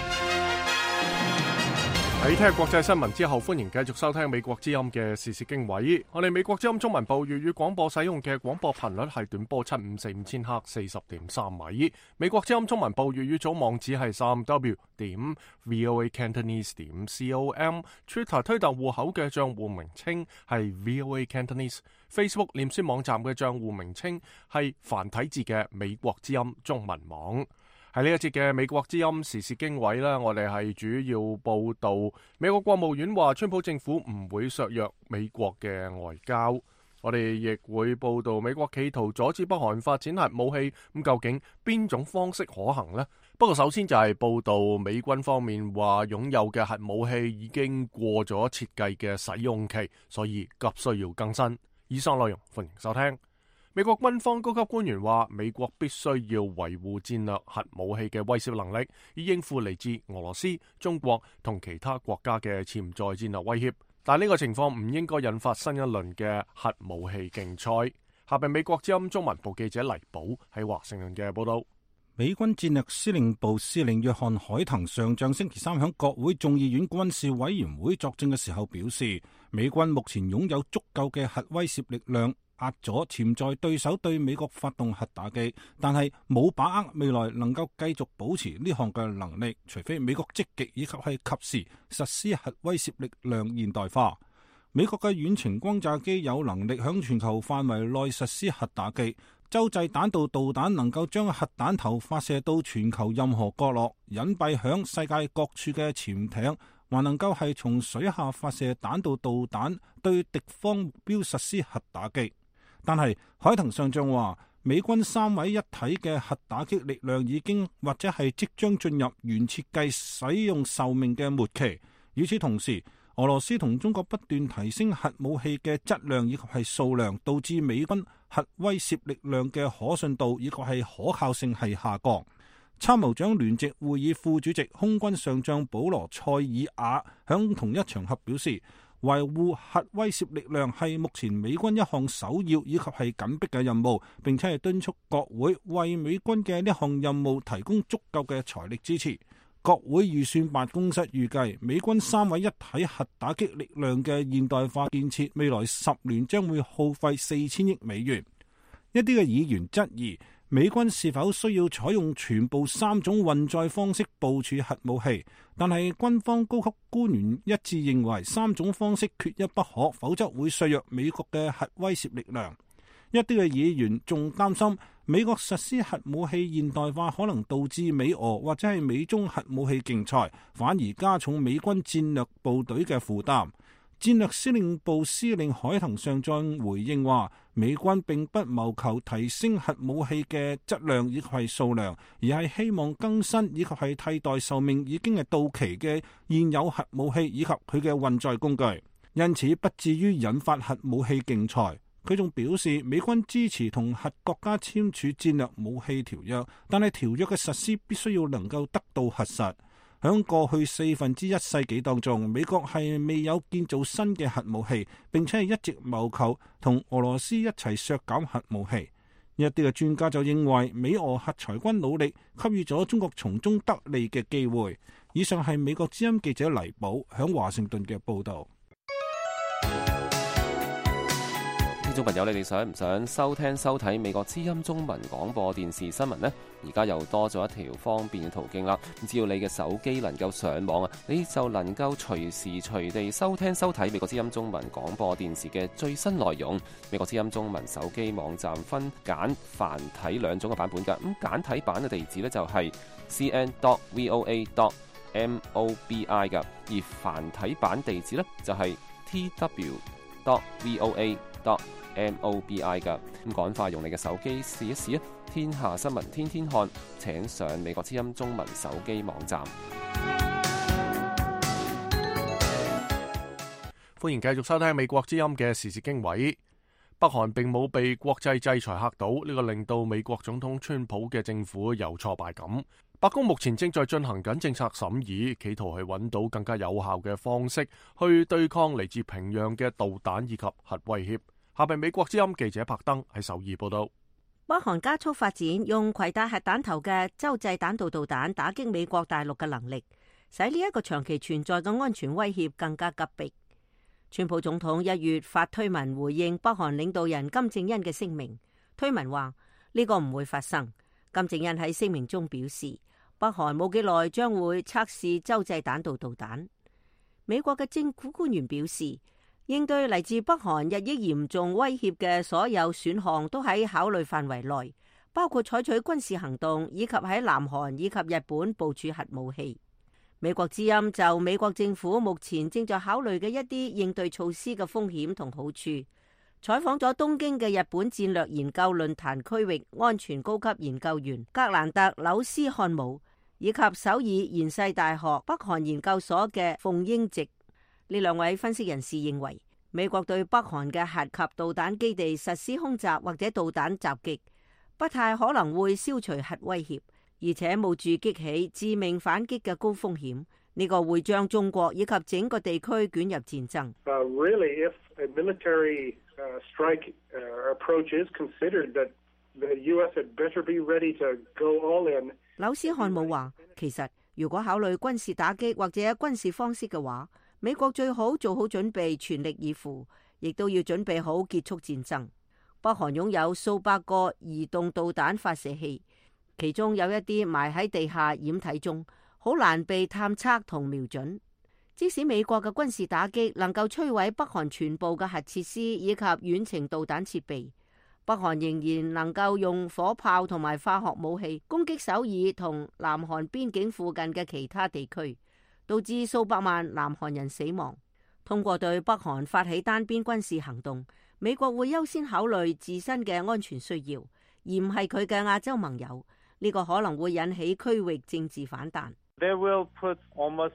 Speaker 1: 喺聽國際新聞之後，歡迎繼續收聽美國之音嘅時事經緯。我哋美國之音中文部粵語廣播使用嘅廣播頻率係短波七五四五千赫四十點三米。美國之音中文部粵語組網址係三 w 點 voa cantonese 點 com。Twitter 推特戶口嘅賬戶名稱係 voa cantonese。Facebook 臉書網站嘅賬戶名稱係繁體字嘅美國之音中文網。喺呢一節嘅美國之音時事經緯啦，我哋係主要報道美國國務院話，川普政府唔會削弱美國嘅外交。我哋亦會報道美國企圖阻止北韓發展核武器，咁究竟邊種方式可行呢？不過首先就係報道美軍方面話，擁有嘅核武器已經過咗設計嘅使用期，所以急需要更新。以上內容歡迎收聽。美國軍方高級官員話，美國必須要維護戰略核武器嘅威懾能力，以應付嚟自俄羅斯、中國同其他國家嘅潛在戰略威脅。但呢個情況唔應該引發新一輪嘅核武器競賽。下邊美國之音中文部記者黎寶喺華盛頓嘅報道。
Speaker 11: 美軍戰略司令部司令約翰海騰上將星期三響國會眾議院軍事委員會作證嘅時候表示，美軍目前擁有足夠嘅核威懾力量，壓咗潛在對手對美國發動核打擊，但係冇把握未來能夠繼續保持呢項嘅能力，除非美國積極以及係及時實施核威懾力量現代化。美國嘅遠程轟炸機有能力響全球範圍內實施核打擊，洲際彈道導彈能夠將核彈頭發射到全球任何角落，隱蔽響世界各處嘅潛艇還能夠係從水下發射彈道導彈對敵方目標實施核打擊。但係海騰上將話，美軍三位一體嘅核打擊力量已經或者係即將進入原設計使用壽命嘅末期。與此同時，俄羅斯同中國不斷提升核武器嘅質量以及係數量，導致美軍核威懾力量嘅可信度以及係可靠性係下降。參謀長聯席會議副主席空軍上將保羅塞爾瓦響同一場合表示，維護核威懾力量係目前美軍一項首要以及係緊迫嘅任務，並且係敦促國會為美軍嘅呢項任務提供足夠嘅財力支持。國會預算辦公室預計，美軍三位一體核打擊力量嘅現代化建設未來十年將會耗費四千億美元。一啲嘅議員質疑，美軍是否需要採用全部三種運載方式部署核武器？但係軍方高級官員一致認為三種方式缺一不可，否則會削弱美國嘅核威懾力量。一啲嘅議員仲擔心美國實施核武器現代化可能導致美俄或者係美中核武器競賽，反而加重美軍戰略部隊嘅負擔。戰略司令部司令海騰上將回應話，美軍並不謀求提升核武器嘅質量以及係數量，而係希望更新以及係替代壽命已經係到期嘅現有核武器以及佢嘅運載工具，因此不至於引發核武器競賽。佢仲表示，美軍支持同核國家簽署戰略武器條約，但係條約嘅實施必須要能夠得到核實。響過去四分之一世紀當中，美國係未有建造新嘅核武器，並且係一直謀求同俄羅斯一齊削減核武器。一啲嘅專家就認為，美俄核裁軍努力給予咗中國從中得利嘅機會。以上係美國之音記者黎寶響華盛頓嘅報道。
Speaker 10: 聽眾朋友，你哋想唔想收聽收睇美國之音中文廣播電視新聞呢？而家又多咗一條方便嘅途徑啦。只要你嘅手機能夠上網啊，你就能夠隨時隨地收聽收睇美國之音中文廣播電視嘅最新內容。美國之音中文手機網站分簡繁體兩種嘅版本㗎。咁簡體版嘅地址呢，就係 c n dot v o a dot m o b i 㗎，而繁體版地址呢，就係 t w dot v o a dot m o b i 㗎。咁趕快用你嘅手機試一試啊！天下新聞天天看，請上美國之音中文手機網站。
Speaker 1: 歡迎繼續收聽美國之音嘅時事經緯。北韓並冇被國際制裁嚇到，呢個令到美國總統川普嘅政府有挫敗感。白宮目前正在進行緊政策審議，企圖去揾到更加有效嘅方式去對抗嚟自平壤嘅導彈以及核威脅。下邊美國之音記者柏登喺首爾報道。
Speaker 9: 北韓加速發展用攜帶核彈頭嘅洲際彈道導彈打擊美國大陸嘅能力，使呢一個長期存在嘅安全威脅更加急迫。川普總統一月發推文回應北韓領導人金正恩嘅聲明，推文話呢個唔會發生。金正恩喺聲明中表示，北韓冇幾耐將會測試洲際彈道導彈。美國嘅政府官員表示，應對嚟自北韓日益嚴重威脅嘅所有選項都喺考慮範圍內，包括採取軍事行動以及喺南韓以及日本部署核武器。美國之音就美國政府目前正在考慮嘅一啲應對措施嘅風險同好處，採訪咗東京嘅日本戰略研究論壇區域安全高級研究員格蘭特紐斯漢姆，以及首爾延世大學北韓研究所嘅鳳英直。呢兩位分析人士認為，美國對北韓嘅核及導彈基地實施空襲或者導彈襲擊，不太可能會消除核威脅，而且冒住激起致命反擊嘅高風險。呢個會將中國以及整個地區捲入戰爭。
Speaker 15: Uh, really, if a military uh, strike uh, approach is considered, that the U S had better be ready to go all in.
Speaker 9: 紐斯漢姆話，其實如果考慮軍事打擊或者軍事方式嘅話，美國最好做好準備，全力以赴，亦都要準備好結束戰爭。北韓擁有數百個移動導彈發射器，其中有一啲埋喺地下掩體中，好難被探測同瞄準。即使美國嘅軍事打擊能夠摧毀北韓全部嘅核設施以及遠程導彈設備，北韓仍然能夠用火炮同埋化學武器攻擊首爾同南韓邊境附近嘅其他地區，導致數百萬南韓人死亡。通過對北韓發起單邊軍事行動，美國會優先考慮自身嘅安全需要，而唔係佢嘅亞洲盟友。呢個可能會引起區域政治反彈。
Speaker 16: They will put almost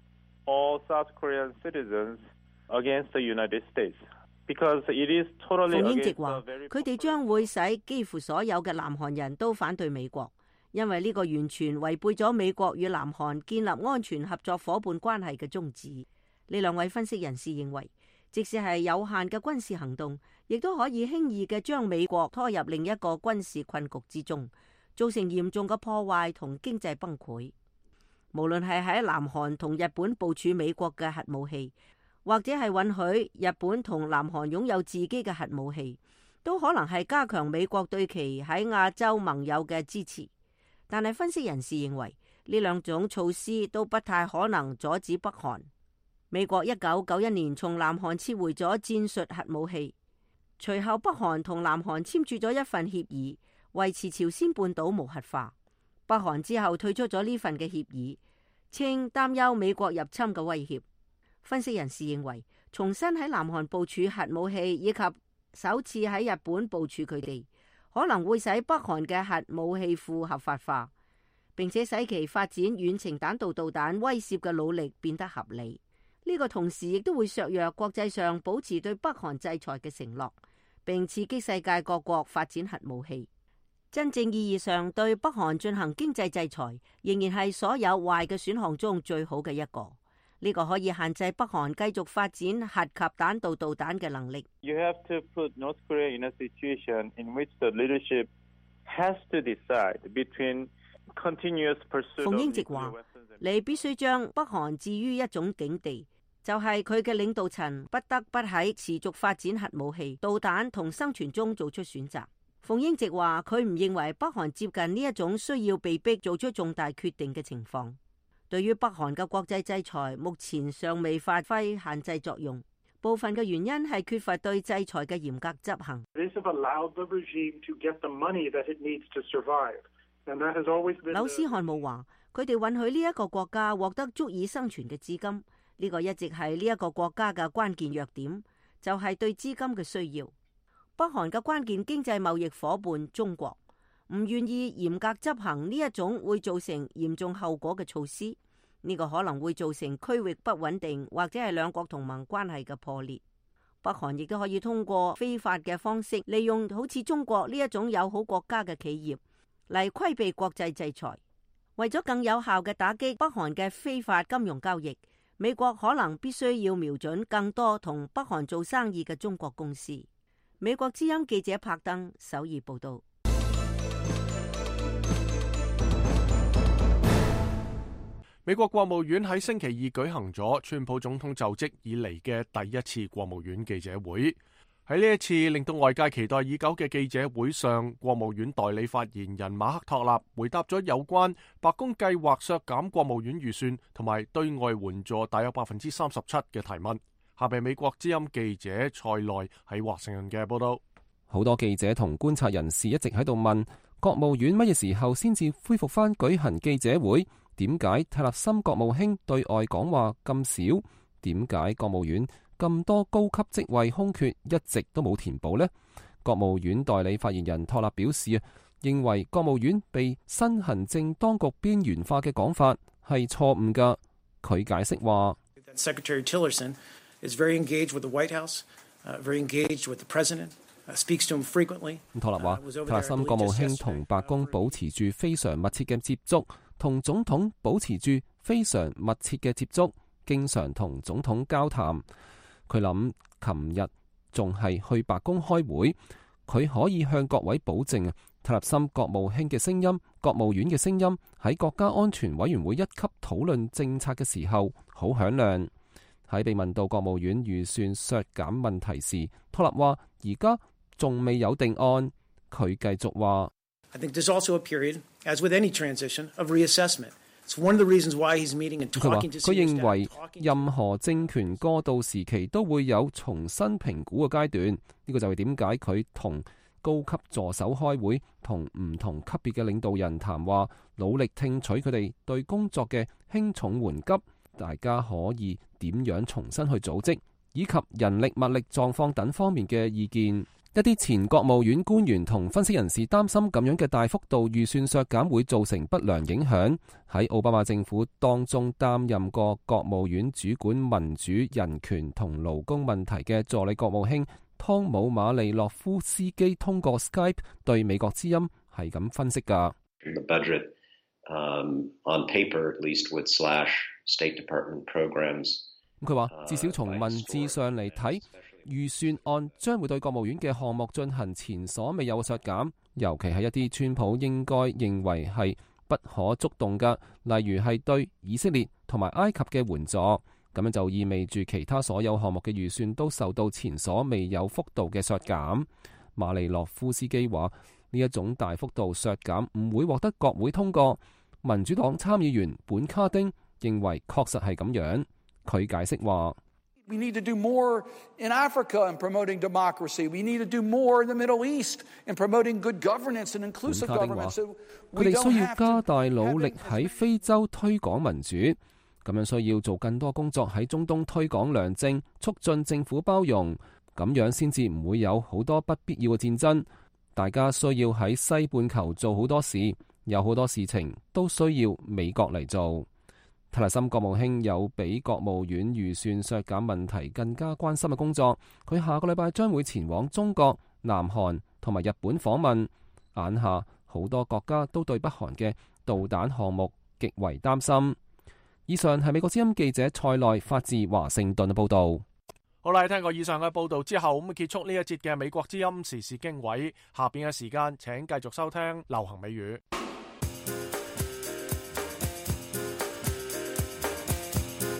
Speaker 16: all South Korean citizens against the United States because it is totally against the very.
Speaker 9: 馮英直話，佢哋將會使幾乎所有嘅南韓人都反對美國，因為呢個完全違背咗美國與南韓建立安全合作夥伴關係嘅宗旨。呢兩位分析人士認為，即使係有限嘅軍事行動，亦都可以輕易嘅將美國拖入另一個軍事困局之中，造成嚴重嘅破壞同經濟崩潰。無論係喺南韓同日本部署美國嘅核武器，或者係允許日本同南韓擁有自己嘅核武器，都可能係加強美國對其喺亞洲盟友嘅支持。但係分析人士認為，呢兩種措施都不太可能阻止北韓。美國一九九一年從南韓撤回咗戰術核武器，隨後北韓同南韓簽署咗一份協議，維持朝鮮半島無核化。北韓之後退出咗呢份嘅協議，稱擔憂美國入侵嘅威脅。分析人士認為，重新喺南韓部署核武器以及首次喺日本部署佢哋，可能會使北韓嘅核武器庫合法化，並且使其發展遠程彈道導彈威懾嘅努力變得合理。呢、這個同時亦都會削弱國際上保持對北韓制裁嘅承諾，並刺激世界各國發展核武器。真正意義上對北韓進行經濟制裁，仍然係所有壞嘅選項中最好嘅一個。呢、這個可以限制北韓繼續發展核及彈道導彈嘅能力。
Speaker 16: You have to put North Korea in a situation in which the leadership has to decide between continuous pursuit of nuclear weapons.
Speaker 9: 馮英直話：你必須將北韓置於一種境地， 就係佢嘅領導層不得不喺持續發展核武器、導彈同生存中做出選擇。馮英直話佢唔認為北韓接近呢一種需要被逼做出重大決定嘅情況。對於北韓嘅國際制裁，目前尚未發揮限制作用。部分嘅原因係缺乏對制裁嘅嚴格執行。柳斯漢姆話：佢哋允許呢一個國家獲得足以生存嘅資金，呢個一直係呢一個國家嘅關鍵弱點，就係對資金嘅需要。北韓嘅關鍵經濟貿易夥伴中國唔願意嚴格執行呢一種會造成嚴重後果嘅措施。呢個可能會造成區域不穩定，或者係兩國同盟關係嘅破裂。北韓亦都可以通過非法嘅方式，利用好似中國呢一種友好國家嘅企業嚟規避國際制裁。為咗更有效嘅打擊北韓嘅非法金融交易，美國可能必須要瞄準更多同北韓做生意嘅中國公司。美國之音記者柏登首爾報道。
Speaker 1: 美國國務院喺星期二舉行咗川普總統就職以嚟嘅第一次國務院記者會。喺呢一次令到外界期待已久嘅記者會上，國務院代理發言人馬克托納回答咗有關白宮計劃削減國務院預算同埋對外援助大約百分之三十七嘅提問。下邊美國之音記者蔡內喺華盛頓嘅報道。
Speaker 10: 好多記者同觀察人士一直喺度問，國務院乜嘢時候先至恢復翻舉行記者會？點解泰勒森國務卿對外講話咁少？點解國務院咁多高級職位空缺一直都冇填補呢？國務院代理發言人托納表示啊，認為國務院被新行政當局邊緣化嘅講法係錯誤㗎。佢解釋話
Speaker 17: Secretary Tillerson is very engaged with the White House, uh, very engaged with the President, uh, speaks to him frequently.
Speaker 10: 托納話，泰勒森國務卿同白宮保持住非常密切嘅接觸。同總統保持住非常密切嘅接觸，經常同總統交談。佢諗，琴日仲係去白宮開會，佢可以向各位保證啊，泰勒森國務卿嘅聲音、國務院嘅聲音喺國家安全委員會一級討論政策嘅時候好響亮。喺被問到國務院預算削減問題時，托納話：而家仲未有定案。佢繼續話。
Speaker 17: I think there's also a period, as with any transition, of reassessment. It's one of the reasons why he's meeting and talking to.
Speaker 10: 佢認為任何政權過渡時期都會有重新評估嘅階段。呢個就係點解佢同高級助手開會，同唔同級別嘅領導人談話，努力聽取佢哋對工作嘅輕重緩急，大家可以點樣重新去組織，以及人力物力狀況等方面嘅意見。一啲前國務院官員同分析人士擔心咁樣嘅大幅度預算削減會造成不良影響。喺奧巴馬政府當中擔任過國務院主管民主、人權同勞工問題嘅助理國務卿湯姆馬利諾夫斯基通過 Skype 對美國之音係咁分析㗎。
Speaker 18: The budget, um, on paper at least would slash State Department programs.
Speaker 10: 佢話至少從文字上嚟睇，預算案將會對國務院嘅項目進行前所未有嘅削減，尤其係一啲川普應該認為係不可觸動嘅，例如係對以色列同埋埃及嘅援助。咁樣就意味住其他所有項目嘅預算都受到前所未有幅度嘅削減。馬利諾夫斯基話呢一種大幅度削減唔會獲得國會通過。民主黨參議員本卡丁認為確實係咁樣。佢解釋話
Speaker 19: ：We need to do more in Africa in promoting democracy. We need to do more in the Middle East in promoting good governance and inclusive government.
Speaker 10: 佢哋需要加大努力喺非洲推廣民主，咁樣需要做更多工作喺中東推廣良政，促進政府包容，咁樣先至唔會有好多不必要嘅戰爭。大家需要喺西半球做好多事，有好多事情都需要美國嚟做。泰勒森國務卿有比國務院預算削減問題更加關心嘅工作，佢下個禮拜將會前往中國、南韓同埋日本訪問。眼下好多國家都對北韓嘅導彈項目極為擔心。以上係美國之音記者蔡內發自華盛頓嘅報道。
Speaker 1: 好啦，聽過以上嘅報道之後，咁結束呢一節嘅美國之音時事經緯。下邊嘅時間，請繼續收聽流行美語。歡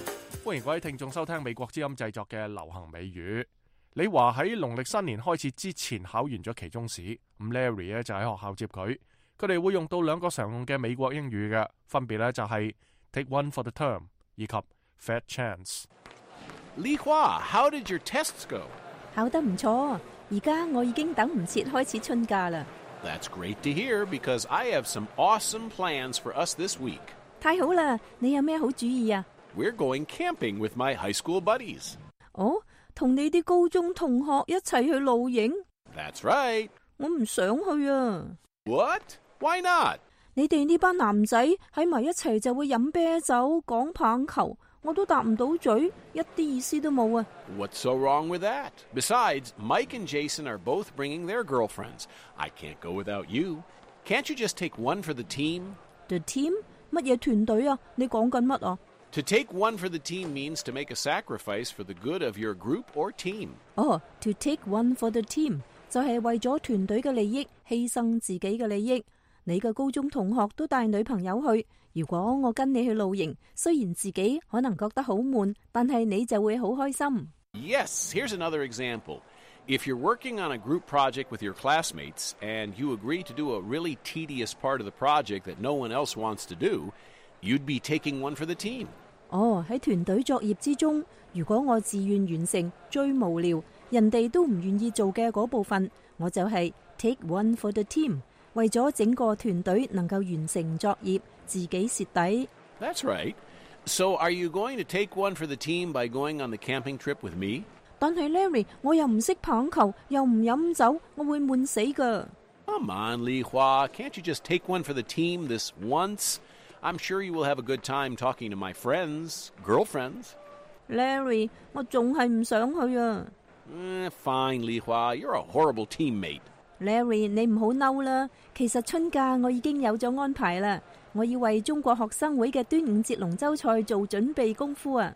Speaker 1: 歡迎各位聽眾收聽美國之音製作嘅流行美語。李華喺農曆新年開始之前考完咗期中試，咁 Larry 咧就喺學校接佢。佢哋會用到兩個常用嘅美國英語嘅，分別咧就係 take one for the term 以及 fat chance。
Speaker 20: 李華 ，How did your tests go？
Speaker 21: 考得唔錯，而家我已經等唔切開始春假啦。
Speaker 20: That's great to hear because I have some awesome plans for us this week。
Speaker 21: 太好啦，你有咩好主意啊？
Speaker 20: We're going camping with my high school buddies。
Speaker 21: 哦，同你啲高中同學一齊去露營
Speaker 20: ？That's right。
Speaker 21: 我唔想去啊。
Speaker 20: What? Why not？
Speaker 21: 你哋呢班男仔喺埋一齊就會飲啤酒、講棒球，我都答唔到嘴，一啲意思都冇啊。
Speaker 20: What's so wrong with that? Besides, Mike and Jason are both bringing their girlfriends. I can't go without you. Can't you just take one for the team?
Speaker 21: The team？ 乜嘢團隊啊？你講緊乜啊？
Speaker 20: To take one for the team means to make a sacrifice for the good of your group or team.
Speaker 21: 哦 to take one for the team 就係為咗團隊嘅利益，犧牲自己嘅利益。你嘅高中同學都帶女朋友去，如果我跟你去露營，雖然自己可能覺得好悶，但係你就會好開心。
Speaker 20: Yes, here's another example. If you're working on a group project with your classmates and you agree to do a really tedious part of the project that no one else wants to do, you'd be taking one for the team.
Speaker 21: 哦，喺團隊作業之中，如果我自願完成最無聊、人哋都唔願意做嘅嗰部分，我就係 take one for the team， 為咗整個團隊能夠完成作業，自己蝕底。
Speaker 20: That's right. So are you going to take one for the team by going on the camping trip with me?
Speaker 21: 但係 Larry， 我又唔識棒球，又唔飲酒，我會悶死㗎。
Speaker 20: Come on, Li Hua, can't you just take one for the team this once?I'm sure you will have a good time talking to my friends, girlfriends.
Speaker 21: Larry, 我仲係唔想去啊。
Speaker 20: Eh, fine, Li Hua, you're a horrible teammate.
Speaker 21: Larry, 你唔好嬲啦。其實春假我已經有咗安排啦，我要為中國學生會嘅端午節龍舟賽做準備功夫啊。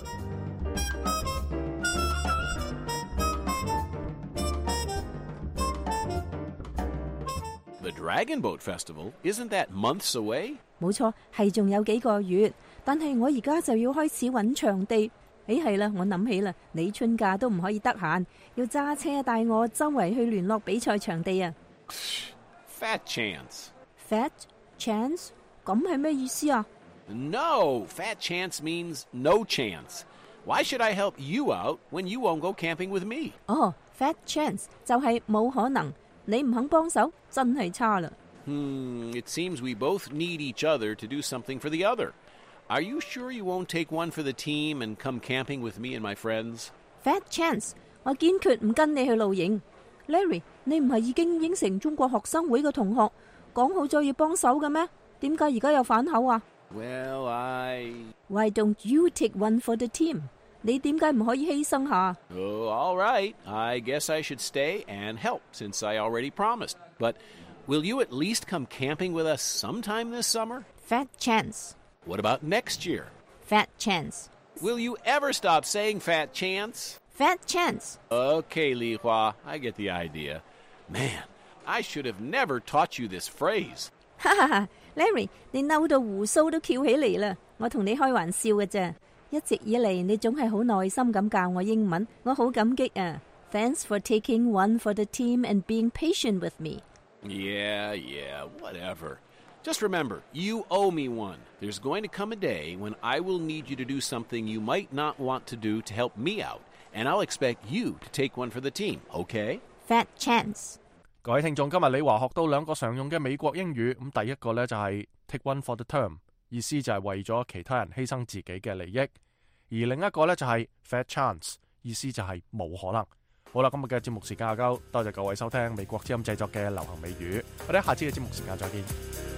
Speaker 20: The Dragon Boat Festival, isn't that months away?
Speaker 21: 冇錯，係仲有幾個月，但係我而家就要開始揾場地。誒係啦，我諗起啦，你春假都唔可以得閒，要揸車帶我周圍去聯絡比賽場地啊。
Speaker 20: Fat chance.
Speaker 21: Fat chance？ 咁係咩意思啊？
Speaker 20: No, fat chance means no chance. Why should I help you out when you won't go camping with me?
Speaker 21: 哦 ，fat chance 就係冇可能，你唔肯幫手，真係差啦。
Speaker 20: Hmm, it seems we both need each other to do something for the other. Are you sure you won't take one for the team and come camping with me and my friends?
Speaker 21: Fat chance， 我堅決唔跟你去露營。Larry， 你唔係已經應承中國學生會嘅同學講好咗要幫手嘅咩？點解而家又反口啊？
Speaker 20: Well, I...
Speaker 21: Why don't you take one for the team？ 你點解唔可以犧牲下？
Speaker 20: Oh, all right. I guess I should stay and help since I already promised. But...Will you at least come camping with us sometime this summer?
Speaker 21: Fat chance.
Speaker 20: What about next year?
Speaker 21: Fat chance.
Speaker 20: Will you ever stop saying fat chance?
Speaker 21: Fat chance.
Speaker 20: Okay, Li Hua, I get the idea. Man, I should have never taught you this phrase.
Speaker 21: 哈哈哈 ，Larry， 你嬲到鬍鬚都翹起嚟啦！我同你開玩笑嘅啫。一直以嚟你總係好耐心咁教我英文，我好感激啊。Thanks for taking one for the team and being patient with me.Yeah,
Speaker 20: yeah, whatever. Just remember, you owe me one. There's going to come a day when I will need you to do something you might not want to do to help me out, and I'll expect you to take one for the team, okay?
Speaker 21: Fat chance.
Speaker 1: 各位聽眾，今日李華學到兩個常用嘅美國英語，咁第一個呢就係 take one for the term， 意思就係為咗其他人犧牲自己嘅利益，而另一個呢就係 fat chance， 意思就係冇可能。好啦，今日嘅節目時間夠，多謝各位收聽美國之音製作嘅流行美語，我哋下次嘅節目時間再見。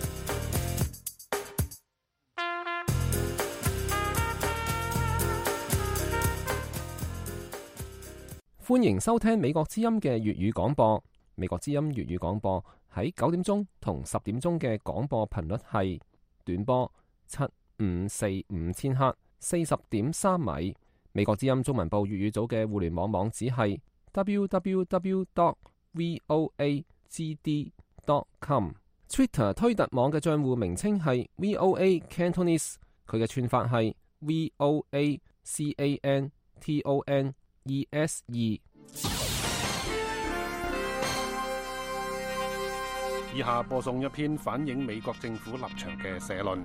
Speaker 10: 歡迎收聽美國之音嘅粵語廣播。美國之音粵語廣播喺九點鐘同十點鐘嘅廣播頻率係短波七五四五千赫，四十點三米。美國之音中文部粵語組嘅互聯網網址係 double-u double-u double-u dot voa g d dot com。Twitter 推特網嘅賬戶名稱係 V O A Cantonese， 佢嘅串法係 V O A C A N T O N E S 二。
Speaker 11: 以下播送一篇反映美國政府立場嘅社論。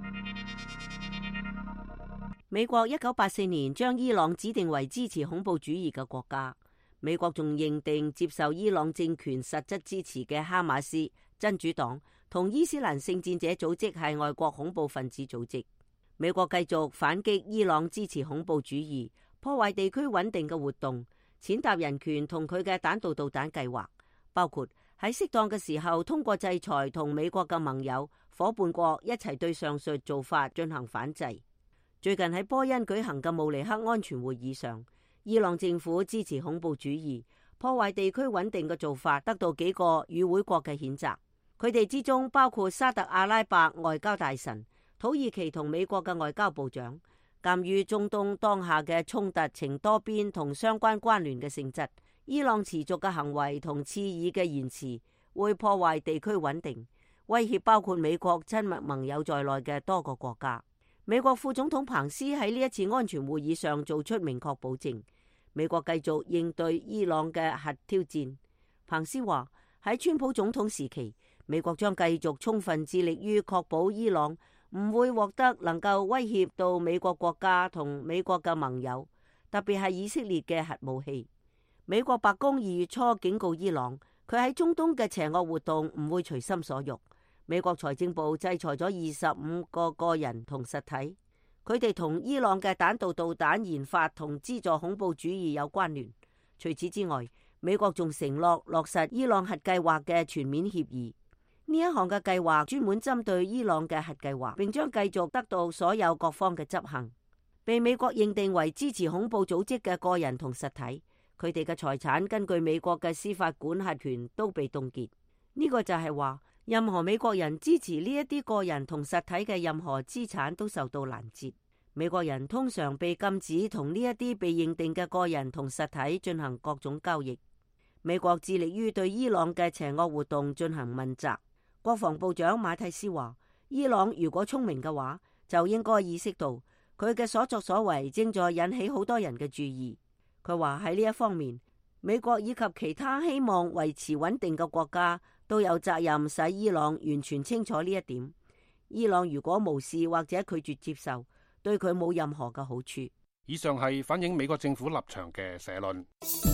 Speaker 9: 美國一九八四年將伊朗指定為支持恐怖主義嘅國家，美國仲認定接受伊朗政權實質支持嘅哈馬斯、真主黨同伊斯蘭聖戰者組織係外國恐怖分子組織。美國繼續反擊伊朗支持恐怖主義、破壞地區穩定嘅活動，踐踏人權同佢嘅彈道導彈計劃，包括喺適當嘅時候通過制裁同美國嘅盟友、夥伴國一齊對上述做法進行反制。最近喺波恩舉行嘅慕尼黑安全會議上，伊朗政府支持恐怖主義、破壞地區穩定嘅做法得到幾個與會國嘅譴責，佢哋之中包括沙特阿拉伯外交大臣、土耳其同美國嘅外交部長。鑑於中東當下嘅衝突呈多邊同相關關聯嘅性質，伊朗持續嘅行為同刺耳嘅言辭會破壞地區穩定，威脅包括美國親密盟友在內嘅多個國家。美國副總統彭斯喺呢一次安全會議上做出明確保證，美國繼續應對伊朗嘅核挑戰。彭斯話喺川普總統時期，美國將繼續充分致力於確保伊朗唔會獲得能夠威脅到美國國家同美國嘅盟友，特別係以色列嘅核武器。美國白宮二月初警告伊朗，佢喺中東嘅邪惡活動唔會隨心所欲。美國財政部制裁咗二十五個個人同實體，佢哋同伊朗嘅彈道導彈研發同資助恐怖主義有關聯。除此之外，美國仲承諾落實伊朗核計劃嘅全面協議。呢一項嘅計劃專門針對伊朗嘅核計劃，並將繼續得到所有各方嘅執行。被美國認定為支持恐怖組織嘅個人同實體，佢哋嘅財產根據美國嘅司法管轄權都被凍結。呢個就係話，任何美國人支持呢一啲個人同實體嘅任何資產都受到攔截。美國人通常被禁止同呢一啲被認定嘅個人同實體進行各種交易。美國致力於對伊朗嘅邪惡活動進行問責。國防部長馬蒂斯話，伊朗如果聰明嘅話，就應該意識到佢嘅所作所為正在引起好多人嘅注意。佢話喺呢一方面，美國以及其他希望維持穩定嘅國家都有責任使伊朗完全清楚呢一點。伊朗如果無視或者拒絕接受，對佢冇任何嘅好處。
Speaker 11: 以上係反映美國政府立場嘅社論。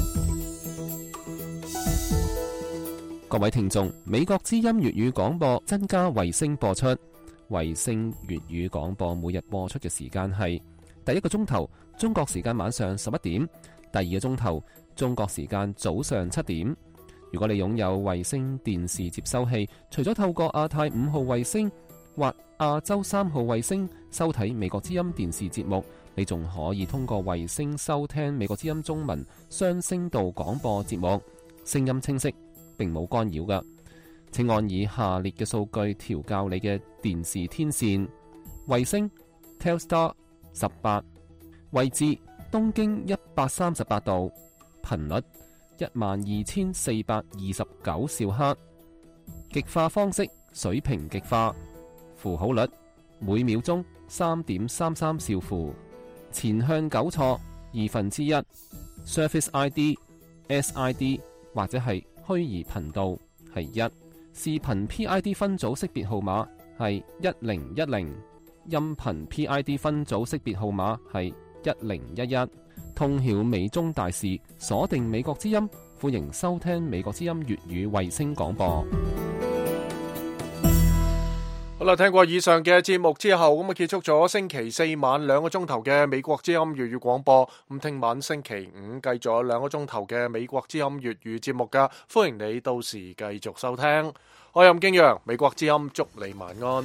Speaker 10: 各位聽眾，美國之音粵語廣播增加衛星播出，衛星粵語廣播每日播出嘅時間係第一個鐘頭中國時間晚上十一點，第二個鐘頭中國時間早上七點。如果你擁有衛星電視接收器，除咗透過亞太五號衛星或亞洲三號衛星收睇美國之音電視節目，你仲可以通過衛星收聽美國之音中文雙聲道廣播節目，聲音清晰，並冇干擾㗎。請按以下列嘅數據調校你嘅電視天線：衛星 Telstar 十八，位置東經一百三十八度，頻率一萬二千四百二十九兆赫，極化方式水平極化，符號率每秒鐘三點三三兆符，前向糾錯二分之一 ，Surface I D、S I D 或者係虛擬頻道係一，視頻 P I D 分組識別號碼係一零一零，音頻 P I D 分組識別號碼係一零一一。通曉美中大事，鎖定美國之音，歡迎收聽美國之音粵語衛星廣播。
Speaker 1: 好啦，聽過以上嘅節目之後，咁啊結束咗星期四晚兩個鐘頭嘅美國之音粵語廣播。咁聽晚星期五繼續有兩個鐘頭嘅美國之音粵語節目噶，歡迎你到時繼續收聽。我係任敬陽，美國之音祝你晚安。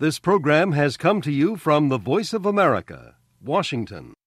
Speaker 4: This program has come to you from the Voice of America, Washington.